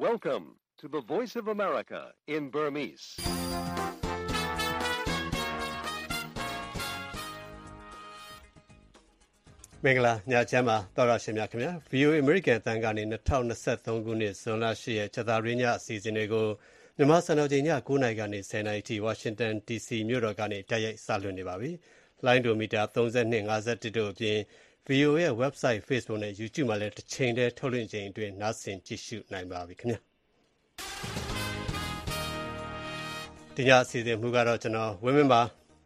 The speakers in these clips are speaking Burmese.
Welcome to the Voice of America in Burmese. ။မင်္ဂလာညချမ်းပါတော်ရရှင်များခင်ဗျာ VOA American အသံကနေ2023ခုနှစ်ဇွန်လ10ရက်ကြာသပတေးညအစီအစဉ်တွေကိုမြန်မာစံတော်ချိန်ည9:00နာရီကနေ10:00နာရီထိ Washington DC မြို့တော်ကနေတိုက်ရိုက်စလွှင့်နေပါပြီ။လိုင်းဒိုမီတာ32 51တို့အပြင် VOA ရဲ့ website Facebook နဲ့ YouTube မှာလည်းတစ်ချိန်တည်းထုတ်လွှင့်ချိန်အတွင်းနားဆင်ကြည့်ရှုနိုင်ပါပြီခင်ဗျာ။ဒီညအစီအစဉ်မူကတော့ကျွန်တော်ဝင်းမင်းပါ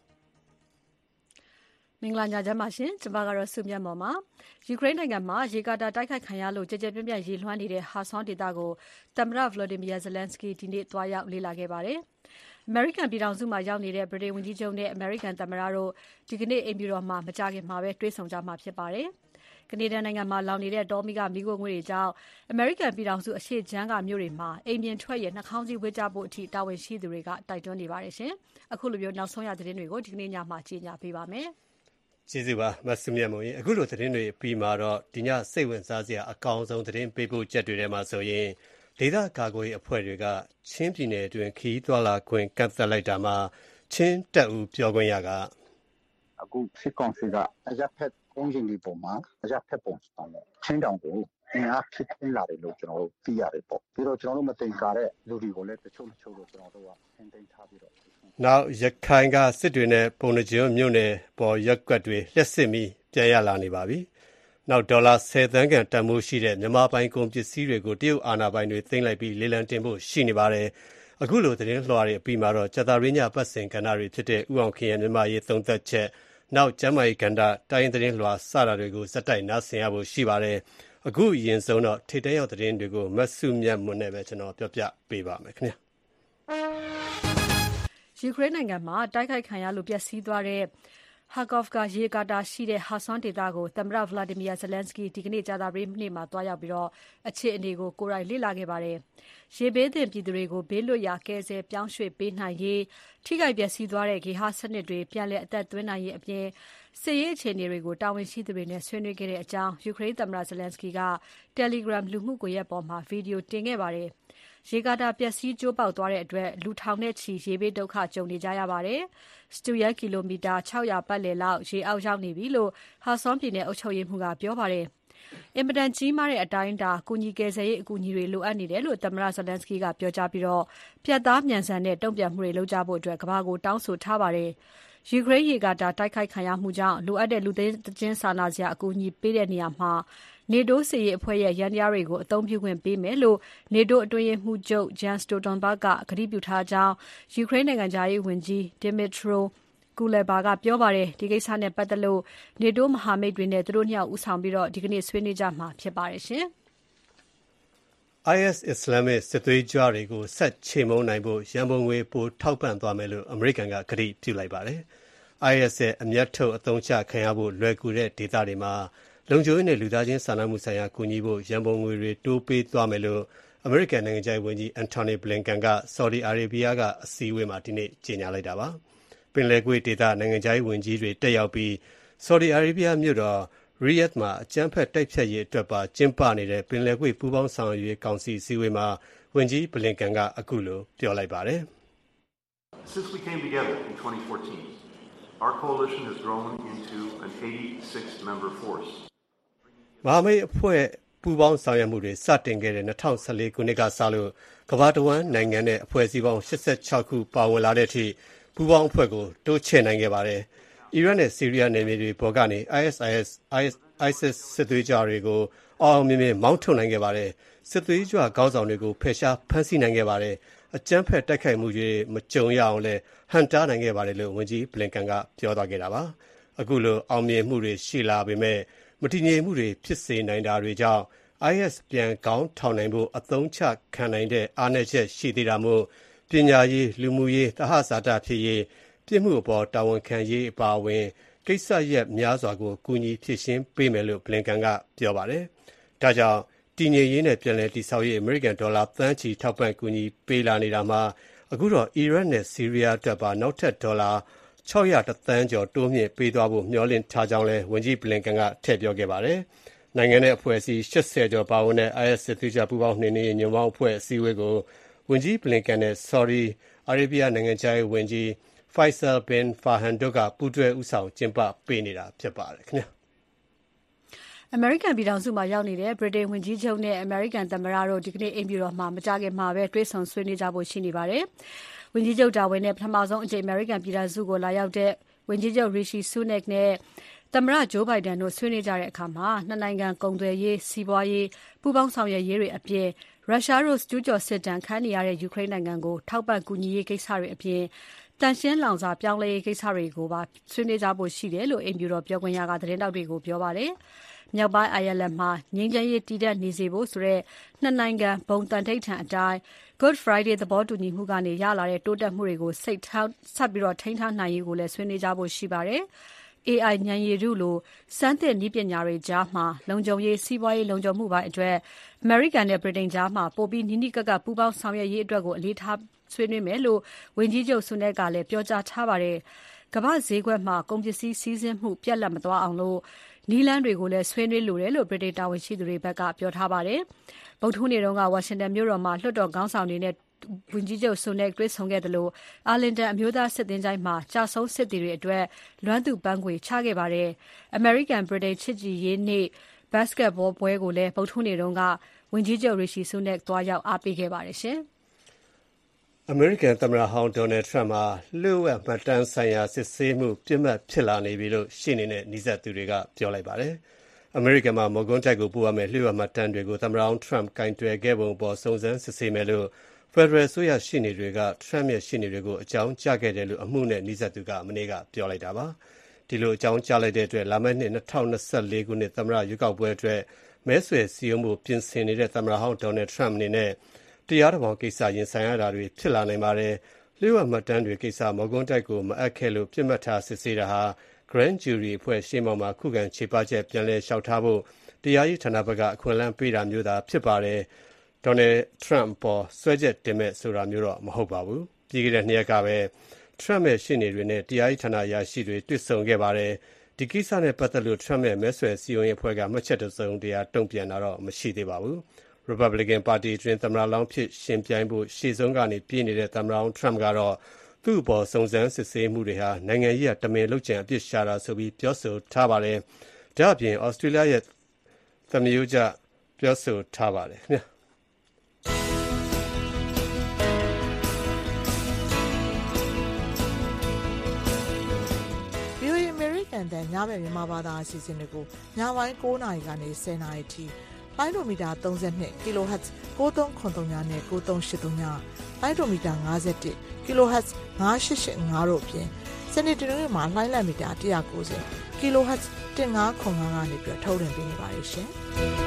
မင်္ဂလာညချမ်းပါရှင်။ကျွန်မကတော့စုမြတ်မော်ပါ။ယူကရိန်းနိုင်ငံမှာရေကာတာတိုက်ခိုက်ခံရလို့ကြကြပြန့်ပြန့်ရေလွှမ်းနေတဲ့ဟာဆွန်ဒေသကိုသမ္မတ Volodymyr Zelensky ဒီနေ့သွားရောက်လေ့လာခဲ့ပါတယ်။ American ပြည်ထောင်စုမှာရောက်နေတဲ့ ဗြိတိန်ဝန်ကြီးချုပ်နဲ့ American သမ္မတတို့ဒီကနေ့အိမ်ဖြူတော်မှာမကြာခင်မှာပဲတွေ့ဆုံကြမှာဖြစ်ပါတယ်။ကနေဒါနိုင်ငံမှာလောင်နေတဲ့တောမီးကမီးခိုးငွေတွေကြောင့် American ပြည်ထောင်စုအရှေ့ခြမ်းကမြို့တွေမှာအိမ်ပြင်ထွက်ရနှာခေါင်းစည်းဝတ်ကြဖို့အထိတာဝန်ရှိသူတွေကတိုက်တွန်းနေပါတယ်ရှင်။အခုလိုမျိုးနောက်ဆုံးရသတင်းတွေကိုဒီကနေ့ညမှာကြီးညာပေးပါမယ်။ကျေးဇူးပါမဆုမြတ်မုံကြီးအခုလိုသတင်းတွေပြီးမှာတော့ဒီညစိတ်ဝင်စားစရာအကောင်းဆုံးသတင်းပေးဖို့ချက်တွေထဲမှာဆိုရင်ဒေသကာကွယ်ရေးအဖွဲ့တွေကချင်းပြည်နယ်အတွင်းခီးသွွာလာခွင့်ကန့်သတ်လိုက်တာမှာချင်းတပ်ဦးပြောခွင့်ရကအခုစစ်ကောင်စီကအရက်ဖက်ပုံစံဒီပုံမှာအရက်ဖက်ပုံစံနဲ့ချင်းတောင်ကိုအင်အားဖြစ်ထွန်းလာတယ်လို့ကျွန်တော်တို့သိရတယ်ပေါ့ပြီးတော့ကျွန်တော်တို့မတင်ကြတဲ့လူတွေကိုလည်းတချို့တော့ကျွန်တော်တို့ကဆင်တင်ထားပြီးတော့နောက်ရခိုင်ကစစ်တွေနဲ့ပုံနှကျုံမြို့နယ်ပေါ်ရက်ကွက်တွေလျှက်စစ်ပြီးပြန်ရလာနေပါပြီ။နောက်ဒေါ်လာ10သန်းခန့်တန်ဖိုးရှိတဲ့မြန်မာပိုင်ကုန်ပစ္စည်းတွေကိုတရုတ်အာဏာပိုင်တွေသိမ်းလိုက်ပြီးလေလံတင်ဖို့ရှိနေပါတယ်။အခုလိုသတင်းလွှာတွေအပြီးမှာတော့ကြာသပတေးညပတ်စဉ်ကဏ္ဍတွေဖြစ်တဲ့ဥအောင်ခင်ရဲ့မြန်မာရေးသုံးသက်ချက်နောက်ကျမ်းမာရေးကဏ္ဍတိုင်းသတင်းလွှာစတာတွေကိုစက်တိုက်နားဆင်ရဖို့ရှိပါတယ်။အခုအရင်ဆုံးတော့ထိပ်တန်းရောက်သတင်းတွေကိုမဆုမြတ်မွန်းနဲ့ပဲကျွန်တော်ပြောပြပေးပါမယ်ခင်ဗျာ။ယူကရိန်းနိုင်ငံမှာတိုက်ခိုက်ခံရလို့ပျက်စီးသွားတဲ့ Kharkiv ရေကာတာရှိတဲ့ဟာဆွန်ဒေသကိုသမ္မတ Volodymyr Zelensky ဒီကနေ့ကြာသပတေးနေ့မှာသွားရောက်ပြီးအခြေအနေကိုကိုယ်တိုင်လေ့လာခဲ့ပါတယ်။ရေဘေးသင့်ပြည်သူတွေကိုဘေးလွတ်ရာကယ်ဆယ်ပြောင်းရွှေ့ပေးနိုင်ရေးထိခိုက်ပျက်စီးသွားတဲ့ဂေဟစနစ်တွေပြန်လည်အသက်သွင်းနိုင်ရေးအပြင်စစ်ရေးအခြေအနေတွေကိုတာဝန်ရှိသူတွေနဲ့ဆွေးနွေးခဲ့တဲ့အကြောင်းယူကရိန်းသမ္မတ Zelensky က Telegram လူမှုကွန်ရက်ပေါ်မှာဗီဒီယိုတင်ခဲ့ပါတယ်။ရေကာတာပျက်စီးကျိုးပေါက်သွားတဲ့အတွက်လူထောင်နဲ့ချီရေဘေးဒုက္ခကြုံနေကြရပါတယ်။စတုရန်းကီလိုမီတာ600ပတ်လည်လောက်ရေအောက်ရောက်နေပြီလို့ဟာဆွန်ပြည်နယ်အုပ်ချုပ်ရေးမှူးကပြောပါတယ်။အင်မတန်ကြီးမားတဲ့အတိုင်းအတာကုညီကယ်ဆယ်ရေးအကူအညီတွေလိုအပ်နေတယ်လို့သမ္မတ Zelensky ကပြောကြားပြီးပြတ်သားမြန်ဆန်တဲ့တုံ့ပြန်မှုတွေလုပ်ကြဖို့ကမ္ဘာကိုတောင်းဆိုထားပါတယ်။ယူကရိန်းရေကာတာတိုက်ခိုက်ခံရမှုကြောင့်လိုအပ်တဲ့လူသားချင်းစာနာစရာအကူအညီပေးတဲ့နေရာမှာNATO စစ်ရေးအဖွဲ့ရဲ့ရန်တရားတွေကိုအသုံးပြုခွင့်ပေးမယ်လို့ NATO အတွင်းရေးမှူးချုပ် Jens Stoltenberg ကကတိပြုထားကြောင်းယူကရိန်းနိုင်ငံသားရေးဝန်ကြီး Dmytro Kuleba ကပြောပါတယ်။ဒီကိစ္စနဲ့ပတ်သက်လို့ NATO မဟာမိတ်တွေနဲ့သူတို့နှစ်ယောက်ဦးဆောင်ပြီးဒီကနေ့ဆွေးနွေးကြမှာဖြစ်ပါတယ်ရှင်။ IS အစ္စလာမစ်စစ်သွေးကြွတွေကိုဆက်ချေမှုန်းနိုင်ဖို့ရန်ပုံငွေပိုထောက်ပံ့သွားမယ်လို့အမေရိကန်ကကတိပြုလိုက်ပါတယ်။ IS ရဲ့အမျက်ထုတ်အသုံးချခံရဖို့လွယ်ကူတဲ့ဒေသတွေမှာလုံခြုံရေးနဲ့လူသားချင်းစာနာမှုဆိုင်ရာကူညီဖို့ရန်ပုံငွေတွေတိုးပေးသွားမယ်လို့အမေရိကန်နိုင်ငံခြားရေးဝန်ကြီး Antony Blinken က Saudi Arabia ကအစည်းအဝေးမှာဒီနေ့ကြေညာလိုက်တာပါ။ပင်လယ်ကွေ့ဒေသနိုင်ငံခြားရေးဝန်ကြီးတွေတက်ရောက်ပြီး Saudi Arabia မြို့တော် Riyadh မှာအကြမ်းဖက်တိုက်ဖျက်ရေးအတွက်ပါကျင်းပနေတဲ့ပင်လယ်ကွေ့ပူးပေါင်းဆောင်ရွက်ရေးကောင်စီအစည်းအဝေးမှာဝန်ကြီး Blinken ကအခုလိုပြောလိုက်ပါတယ်။ Since we came together in 2014, our coalition has grown into an 86-member force. မဟာမိတ်အဖွဲ့ပူးပေါင်းဆောင်ရွက်မှုတွေစတင်ခဲ့တဲ့2014ခုနှစ်ကစလို့ကမ္ဘာတဝန်းနိုင်ငံနဲ့အဖွဲ့အစည်းပေါင်း86ခုပါဝင်လာတဲ့အထိပူးပေါင်းအဖွဲ့ကိုတိုးချဲ့နိုင်ခဲ့ပါတယ်။အီရတ်နဲ့ဆီးရီးယားနယ်မြေတွေပေါ်ကနေ ISIS စစ်သွေးကြွတွေကိုအောင်မြင်မြင်မောင်းထုတ်နိုင်ခဲ့ပါတယ်။စစ်သွေးကြွခေါင်းဆောင်တွေကိုဖယ်ရှားဖမ်းဆီးနိုင်ခဲ့ပါတယ်။အကြမ်းဖက်တိုက်ခိုက်မှုတွေမကြုံရအောင်လည်းဟန်တားနိုင်ခဲ့ပါတယ်လို့ဝန်ကြီး Blinken ကပြောသွားခဲ့တာပါ။အခုလိုအောင်မြင်မှုတွေရှိလာပေမဲ့မတည်ငြိမ်မှုတွေဖြစ်စေနိုင်တာတွေကြောင့် IS ပြန်ကောင်းထောင်နိုင်ဖို့အသုံးချခံနိုင်တဲ့အားနည်းချက်ရှိသေးတာမို့ပညာရေးလူမှုရေးသဟဇာတဖြစ်ရေးပြစ်မှုအပေါ်တာဝန်ခံရေးအပါအဝင်ကိစ္စရပ်များစွာကိုကူညီဖြည့်ရှင်းပေးမယ်လို့ Blinken ကပြောပါတယ်။ဒါကြောင့်တည်ငြိမ်ရေးနဲ့ပြန်လည်တည်ဆောက်ရေးအမေရိကန်ဒေါ်လာသန်းချီထောက်ပံ့ကူညီပေးလာနေတာမှာအခုတော့အီရတ်နဲ့ဆီးရီးယားအတွက်ပါနောက်ထပ်ဒေါ်လာ600 သန်းကျော်တိုးမြှင့်ပေးသွားဖို့မျှော်လင့်ထားကြောင်းလည်းဝန်ကြီး Blinken ကထည့်ပြောခဲ့ပါတယ်။နိုင်ငံနဲ့အဖွဲ့အစည်း80ကျော်ပါဝင်တဲ့ IS စစ်သွေးကြွပူးပေါင်းနှိမ်နင်းရေးညွန့်ပေါင်းအဖွဲ့အစည်းအဝေးကိုဝန်ကြီး Blinken နဲ့ Saudi Arabia နိုင်ငံခြားရေးဝန်ကြီး Faisal bin Farhan တို့ကပူးတွဲဦးဆောင်ကျင်းပပေးနေတာဖြစ်ပါတယ်ခင်ဗျာအမေရိကန်ပြည်ထောင်စုမှာရောက်နေတဲ့ဗြိတိန်ဝန်ကြီးချုပ်နဲ့အမေရိကန်သမ္မတတို့ဒီကနေ့အိမ်ဖြူတော်မှာမကြာခင်မှာပဲတွေ့ဆုံဆွေးနွေးကြဖို့ရှိနေပါတယ်။ဝန်ကြီးချုပ်တာဝန်နဲ့ပထမဆုံးအကြိမ်အမေရိကန်ပြည်ထောင်စုကိုလာရောက်တဲ့ဝန်ကြီးချုပ် Rishi Sunak နဲ့သမ္မတ Joe Biden တို့ဆွေးနွေးကြတဲ့အခါမှာနှစ်နိုင်ငံကုန်သွယ်ရေး၊စီးပွားရေးပူးပေါင်းဆောင်ရွက်ရေးတွေအပြင်ရုရှားတို့ကျူးကျော်စစ်ဒဏ်ခံနေရတဲ့ယူကရိန်းနိုင်ငံကိုထောက်ပံ့ကူညီရေးကိစ္စတွေအပြင်တန်ရှင်းလောင်စာပြောင်းလဲရေးကိစ္စတွေကိုပါဆွေးနွေးကြဖို့ရှိတယ်လို့အိမ်ဖြူတော်ပြောခွင့်ရကသတင်းတောက်တွေကိုပြောပါတယ်။မြောက်ပိုင်းအိုင်ယာလန်မှာငြိမ်းချမ်းရေးတည်တံ့နေစေဖို့ဆိုတဲ့နှစ်နိုင်ငံဘုံတန်ထိပ်ထန်အတိုင်း Good Friday သဘောတူညီမှုကနေရလာတဲ့တိုးတက်မှုတွေကိုဆက်ပြီးထိန်းထားနိုင်ရေးကိုလည်းဆွေးနွေးကြဖို့ရှိပါတယ်။ AI ဉာဏ်ရည်တုလိုစမ်းသစ်နည်းပညာတွေကြားမှာလုံခြုံရေးစီးပွားရေးလုံခြုံမှုပိုင်းအတွက်အမေရိကန်နဲ့ဗြိတိန်ကြားမှာပိုပြီးနီးနီးကပ်ကပ်ပူးပေါင်းဆောင်ရွက်ရေးအတွက်ကိုအလေးထားဆွေးနွေးမယ်လို့ဝန်ကြီးချုပ်ဆုနက်ကလည်းပြောကြားထားပါတယ်။ကမ္ဘာ့ဈေးကွက်မှာကုန်ပစ္စည်းစီးဆင်းမှုပြတ်လတ်မသွားအောင်နည်းလမ်းတွေကိုလည်းဆွေးနွေးလိုတယ်လို့ဗြိတိန်တာဝန်ရှိသူတွေဘက်ကပြောထားပါတယ်။ဗုဒ္ဓဟူးနေ့ကဝါရှင်တန်မြို့တော်မှာလွှတ်တော်ခေါင်းဆောင်တွေနဲ့ဝန်ကြီးချုပ်ဆုနက်တွေ့ဆုံခဲ့သလိုအာလင်တန်အမျိုးသားစစ်သင်္ချိုင်းမှာကြာဆုံးစစ်သည်တွေအတွက်လွမ်းသူ့ပန်းခွေချခဲ့ပါတယ်။ American Britain ချစ်ကြည်ရေးနေ့ဘတ်စကက်ဘောပွဲကိုလည်းဗုဒ္ဓဟူးနေ့ကဝန်ကြီးချုပ် Rishi Sunak သွားရောက်အားပေးခဲ့ပါတယ်ရှင်။အမေရိကန်သမ္မတဟောင်း Donald Trump ဟာလျှို့ဝှက်မှတ်တမ်းဆိုင်ရာစစ်ဆေးမှုပြစ်မှတ်ဖြစ်လာနေပြီလို့ရှေ့နေနဲ့နှိစက်သူတွေကပြောလိုက်ပါတယ်။အမေရိကန်မှာမော်ကွန်းတိုက်ကိုပို့ရမယ့်လျှို့ဝှက်မှတ်တမ်းတွေကိုသမ္မတဟောင်း Trump ကင်တွယ်ခဲ့ပုံအပေါ်စုံစမ်းစစ်ဆေးမယ်လို့ဖက်ဒရယ်အစိုးရရှေ့နေတွေက Trump ရဲ့ရှေ့နေတွေကိုအကြောင်းကြားခဲ့တယ်လို့အမှုနဲ့နှိစက်သူကမနေ့ကပြောလိုက်တာပါ။ဒီလိုအကြောင်းကြားလိုက်တဲ့အတွက်လာမယ့်နှစ်2024ခုနှစ်သမ္မတရွေးကောက်ပွဲအတွက်မဲဆွယ်စည်းရုံးဖို့ပြင်ဆင်နေတဲ့သမ္မတဟောင်း Donald Trump အနေနဲ့တရားတော်ပုံကိစ္စရင်ဆိုင်ရတာတွေဖြစ်လာနိုင်ပါတယ်။လျှို့ဝှက်မှတ်တမ်းတွေကိစ္စမော်ကွန်းတိုက်ကိုမအပ်ခဲ့လို့ပြစ်မှတ်ထားစစ်ဆေးတာဟာ Grand Jury အဖွဲ့ရှေ့မှောက်မှာခုခံချေပချက်ပြန်လည်လျှောက်ထားဖို့တရားရေးဌာနဘက်ကအခွင့်အလမ်းပေးတာမျိုးသာဖြစ်ပါတယ်။ Donald Trump ပေါ်စွဲချက်တင်မဲ့ဆိုတာမျိုးတော့မဟုတ်ပါဘူး။ပြီးခဲ့တဲ့2ရက်ကပဲ Trump ရဲ့ရှေ့နေတွေနဲ့တရားရေးဌာနအရာရှိတွေတွေ့ဆုံခဲ့ပါတယ်။ဒီကိစ္စနဲ့ပတ်သက်လို့ Trump ရဲ့မဲဆွယ်စည်းရုံးရေးအဖွဲ့ကမှတ်ချက်တစုံတရာတုံ့ပြန်တာတော့မရှိသေးပါဘူး။ Republican ပါတီအတွင်းသမ္မတလောင်းဖြစ်ရှင်ပြိုင်ဖို့ရှေ့ဆုံးကနေပြေးနေတဲ့သမ္မတဟောင်း Trump ကတော့သူ့အပေါ်စုံစမ်းစစ်ဆေးမှုတွေဟာနိုင်ငံရေးအတမင်လုပ်ကြံအပြစ်ရှာတာဆိုပြီးပြောဆိုထားပါတယ်။ဒါ့အပြင် Australia ရဲ့သမယိုးကျပြောဆိုထားပါတယ်ခင်ဗျာညမဲ့မြန်မာဘာသာအစီအစဉ်တွေကိုညပိုင်း9နာရီကနေ10နာရီထိလိုင်းဒိုမီတာ32 kHz 9393နဲ့9383လိုင်းဒိုမီတာ51 kHz 9885တို့အပြင်စနေတနင်္ဂနွေမှာလိုင်းလံမီတာ190 kHz 1505ကနေပြီးထုတ်လွှင့်ပေးနေပါတယ်ရှင်။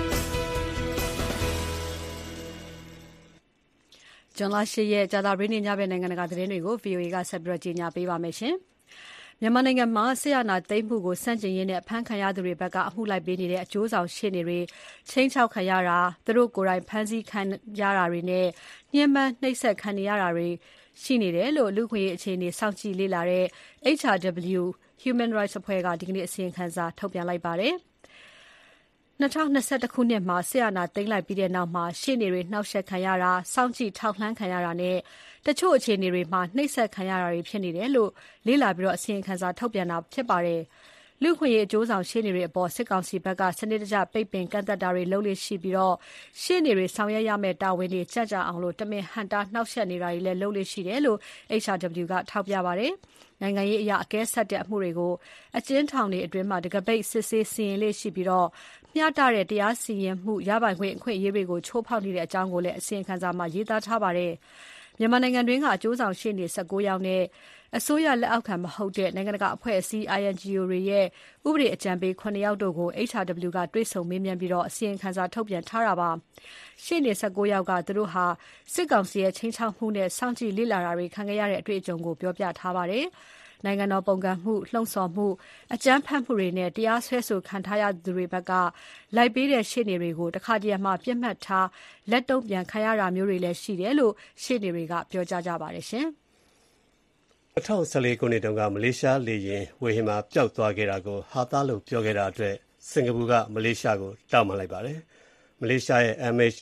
ဇွန်လ10ရက်ကြာသပတေးနေ့ညဘက်နိုင်ငံတကာသတင်းတွေကို VOA ကဆက်ပြီးကြီးညာပေးပါမယ်ရှင်။မြန်မာနိုင်ငံမှာဆရာနာသိမ်းမှုကိုစန့်ကျင်ရင်းနဲ့အဖမ်းခံရသူတွေဘက်ကအမှုလိုက်ပေးနေတဲ့အကျိုးဆောင်ရှေ့နေတွေချင်းချောက်ခံရတာသူတို့ကိုယ်တိုင်ဖမ်းဆီးခံရတာတွေနဲ့ညှဉ်းပန်းနှိပ်စက်ခံရတာတွေရှိနေတယ်လို့လူ့ခွင့်ရေးအခြေအနေစောင့်ကြည့်လေ့လာတဲ့ HRW Human Rights အဖွဲ့ကဒီကနေ့အစီရင်ခံစာထုတ်ပြန်လိုက်ပါတယ်။2021ခုနှစ်မှာဆရာနာသိမ်းလိုက်ပြီးတဲ့နောက်မှာရှေ့နေတွေနှောက်ယှက်ခံရတာစောင့်ကြည့်ထောက်လှမ်းခံရတာနဲ့တချို့အခြေအနေတွေမှာနှိပ်စက်ခံရတာတွေဖြစ်နေတယ်လို့လေ့လာပြီးအစီရင်ခံစာထုတ်ပြန်တာဖြစ်ပါတယ်။လူ့ခွင့်ရေးအကျိုးဆောင်ရှေ့နေတွေအပေါ်စစ်ကောင်စီဘက်ကစနစ်တကျပိတ်ပင်ကန့်သတ်တာတွေလုပ်လို့ရှိပြီးရှေ့နေတွေဆောင်ရွက်ရမယ့်တာဝန်တွေကြကြအောင်တမင်ဟန်တာနှောက်ယှက်နေတာတွေလည်းလုပ်လို့ရှိတယ်လို့ HRW ကထောက်ပြပါတယ်။နိုင်ငံရေးအရာအကဲဆက်တဲ့အမှုတွေကိုအကျဉ်းထောင်တွေအတွင်းမှာတကပိတ်စစ်ဆေးစီရင်လေးရှိပြီးမျှတတဲ့တရားစီရင်မှုရပိုင်ခွင့်အခွင့်အရေးတွေကိုချိုးဖောက်နေတဲ့အကြောင်းကိုလည်းအစီရင်ခံစာမှာရေးသားထားပါတယ်။မြန်မာနိုင်ငံတွင်းကအကျိုးဆောင်ရှေ့နေ19ယောက်နဲ့အစိုးရလက်အောက်ခံမဟုတ်တဲ့နိုင်ငံတကာအဖွဲ့အစည်း INGO တွေရဲ့ဥပဒေအကြံပေး9ယောက်တို့ကို HRW ကတွေ့ဆုံမေးမြန်းပြီးအစီရင်ခံစာထုတ်ပြန်ထားတာပါ။ရှေ့နေ19ယောက်ကသူတို့ဟာစစ်ကောင်စီရဲ့ချင်းချောက်မှုနဲ့စောင့်ကြည့်လေ့လာတာတွေခံခဲ့ရတဲ့အတွေ့အကြုံကိုပြောပြထားပါတယ်။နိုင်ငံတော်ပုန်ကန်မှုလှုံ့ဆော်မှုအကြမ်းဖက်မှုတွေနဲ့တရားစွဲဆိုခံထားရသူတွေဘက်ကလိုက်ပေးတဲ့ရှေ့နေတွေကိုတခါတရံမှာပြစ်မှတ်ထားလက်တုံ့ပြန်ခံရတာမျိုးတွေလည်းရှိတယ်လို့ရှေ့နေတွေကပြောကြားကြပါတယ်ရှင်။2014ခုနှစ်တုန်းကမလေးရှားလေယာဉ်ဝေဟင်မှာပျောက်သွားခဲ့တာကိုဟာသားလို့ပြောခဲ့တာအတွက်စင်ကာပူကမလေးရှားကိုတောင်းပန်လိုက်ပါတယ်။မလေးရှားရဲ့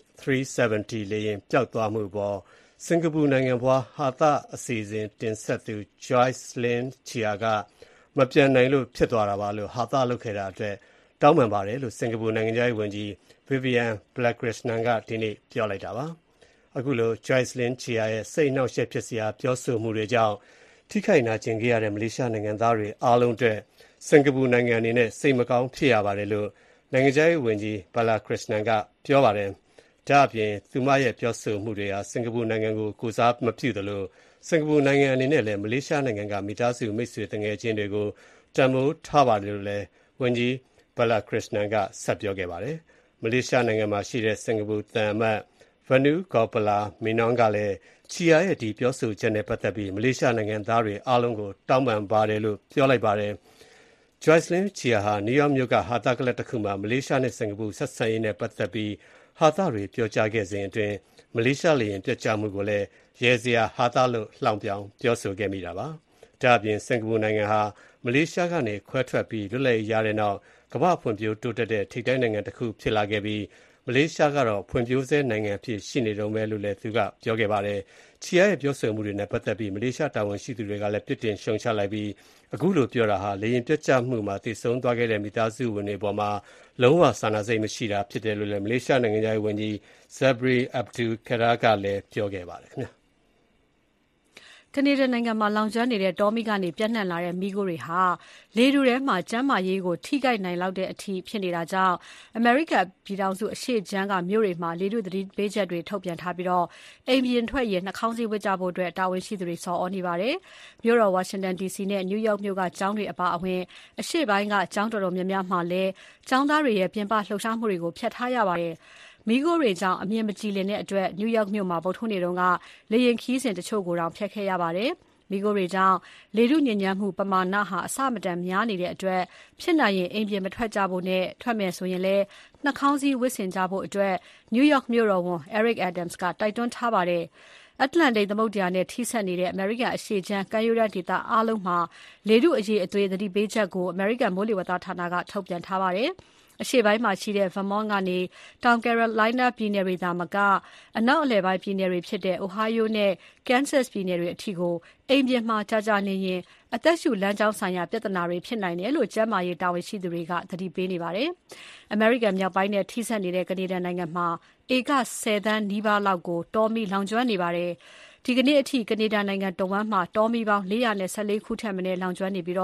MH370 လေယာဉ်ပျောက်သွားမှုအပေါ်စင်ကာပူနိုင်ငံဖွားဟာသအစီအစဉ်တင်ဆက်သူ Joycelyn Chia ကမပြန်နိုင်လို့ဖြစ်သွားတာပါလို့ဟာသလုပ်ခဲ့တာအတွက်တောင်းပန်ပါတယ်လို့စင်ကာပူနိုင်ငံသားရေးဝန်ကြီး Vivian Balakrishnan ကဒီနေ့ပြောလိုက်တာပါ။အခုလို Joycelyn Chia ရဲ့စိတ်နှောက်ယှက်ဖြစ်စရာပြောဆိုမှုတွေကြောင့်ထိခိုက်နာကျင်ခဲ့ရတဲ့မလေးရှားနိုင်ငံသားတွေအားလုံးအတွက်စင်ကာပူနိုင်ငံအနေနဲ့စိတ်မကောင်းဖြစ်ရပါတယ်လို့နိုင်ငံခြားရေးဝန်ကြီး Balakrishnan ကပြောပါတယ်။ဒါ့အပြင်သူမရဲ့ပြောဆိုမှုတွေဟာစင်ကာပူနိုင်ငံကိုကိုစားမပြုသလိုစင်ကာပူနိုင်ငံအနေနဲ့လည်းမလေးရှားနိုင်ငံကမိသားစုမိတ်ဆွေတငယ်ချင်းတွေကိုတန်ဖိုးထားပါတယ်လို့လည်းဝန်ကြီး Balakrishnan ကဆက်ပြောခဲ့ပါတယ်။မလေးရှားနိုင်ငံမှာရှိတဲ့စင်ကာပူသံအမတ် Vanu Gopala Menon ကလည်းချီယာရဲ့ဒီပြောဆိုချက်နဲ့ပတ်သက်ပြီးမလေးရှားနိုင်ငံသားတွေအားလုံးကိုတောင်းပန်ပါတယ်လို့ပြောလိုက်ပါတယ်။ Joycelyn Chia ဟာနယူးယောက်မြို့ကဟာသကလပ်တစ်ခုမှာမလေးရှားနဲ့စင်ကာပူဆက်ဆံရေးနဲ့ပတ်သက်ပြီးဟာသတွေပြောကြားခဲ့စဉ်အတွင်းမလေးရှားလေယာဉ်ပျက်ကျမှုကိုလည်းရဲစရာဟာသလို့လှောင်ပြောင်ပြောဆိုခဲ့မိတာပါ။ဒါ့အပြင်စင်ကာပူနိုင်ငံဟာမလေးရှားကနေခွဲထွက်ပြီးလွတ်လပ်ရေးရတဲ့နောက်ကမ္ဘာဖွံ့ဖြိုးတိုးတက်တဲ့ထိပ်တန်းနိုင်ငံတစ်ခုဖြစ်လာခဲ့ပြီးမလေးရှားကတော့ဖွံ့ဖြိုးဆဲနိုင်ငံဖြစ်ရှိနေတုန်းပဲလို့လည်းသူကပြောခဲ့ပါတယ်။ချီယာရဲ့ပြောဆိုမှုတွေနဲ့ပတ်သက်ပြီးမလေးရှားတာဝန်ရှိသူတွေကလည်းပြစ်တင်ရှုံချလိုက်ပြီးအခုလိုပြောတာဟာလေယာဉ်ပျက်ကျမှုမှာတည်ဆုံသွားခဲ့တဲ့မိသားစုဝင်တွေပေါ်မှာလုံးဝစာနာစိတ်မရှိတာဖြစ်တယ်လို့လည်းမလေးရှားနိုင်ငံသားဝန်ကြီး Sabri Abdul Kadir ကလည်းပြောခဲ့ပါတယ်ခင်ဗျာ။ကနေဒါနိုင်ငံမှာလောင်ကျွမ်းနေတဲ့တောမီးကနေပြန့်နှံ့လာတဲ့မီးခိုးတွေဟာလေထုထဲမှာကျန်းမာရေးကိုထိခိုက်နိုင်လောက်တဲ့အထိဖြစ်နေတာကြောင့်အမေရိကန်ပြည်ထောင်စုအရှေ့ခြမ်းကမြို့တွေမှာလေထုသတိပေးချက်တွေထုတ်ပြန်ထားပြီးအိမ်ပြင်ထွက်ရင်နှာခေါင်းစည်းဝတ်ကြဖို့တာဝန်ရှိသူတွေဆော်ဩနေပါတယ်။မြို့တော်ဝါရှင်တန် DC နဲ့နယူးယောက်မြို့ကကျောင်းတွေအပါအဝင်အရှေ့ပိုင်းကကျောင်းတော်တော်များများမှာလည်းကျောင်းသားတွေရဲ့ပြင်ပလှုပ်ရှားမှုတွေကိုဖျက်ထားရပါတယ်။မီးခိုးတွေကြောင့်အမြင်မကြည်လင်တဲ့အတွက်နယူးယောက်မြို့မှာဗုဒ္ဓဟူးနေ့တုန်းကလေယာဉ်ခရီးစဉ်တချို့ကိုတောင်ဖျက်ခဲ့ရပါတယ်။မီးခိုးတွေကြောင့်လေထုညစ်ညမ်းမှုပမာဏဟာအဆမတန်များနေတဲ့အတွက်ဖြစ်နိုင်ရင်အိမ်ပြင်မထွက်ကြဖို့နဲ့ထွက်မယ်ဆိုရင်လည်းနှာခေါင်းစည်းဝတ်ဆင်ကြဖို့အတွက်နယူးယောက်မြို့တော်ဝန် Eric Adams ကတိုက်တွန်းထားပါတယ်။အတ္တလန္တိတ်သမုဒ္ဒရာနဲ့ထိစပ်နေတဲ့အမေရိကန်အရှေ့ခြမ်းကမ်းရိုးတန်းဒေသအားလုံးမှာလေထုအရည်အသွေးသတိပေးချက်ကိုအမေရိကန်မိုးလေဝသဌာနကထုတ်ပြန်ထားပါတယ်။အရှေ့ပိုင်းမှာရှိတဲ့ Vermont ကနေတောင် Carolina ပြည်နယ်တွေသာမကအနောက်အလယ်ပိုင်းပြည်နယ်တွေဖြစ်တဲ့ Ohio နဲ့ Kansas ပြည်နယ်တွေအထိကိုအိမ်ပြင်မှာကြာကြာနေရင်အသက်ရှူလမ်းကြောင်းဆိုင်ရာပြဿနာတွေဖြစ်နိုင်တယ်လို့ကျန်းမာရေးတာဝန်ရှိသူတွေကသတိပေးနေပါတယ်။ အမေရိကန်မြောက်ပိုင်းနဲ့ထိစပ်နေတဲ့ကနေဒါနိုင်ငံမှာဧက10 သန်းနီးပါးလောက်ကိုတောမီးလောင်ကျွမ်းနေပါတယ်။ဒီကနေ့အထိကနေဒါနိုင်ငံတဝန်းမှာတောမီးပေါင်း414ခုထက်မနည်းလောင်ကျွမ်းနေပြီး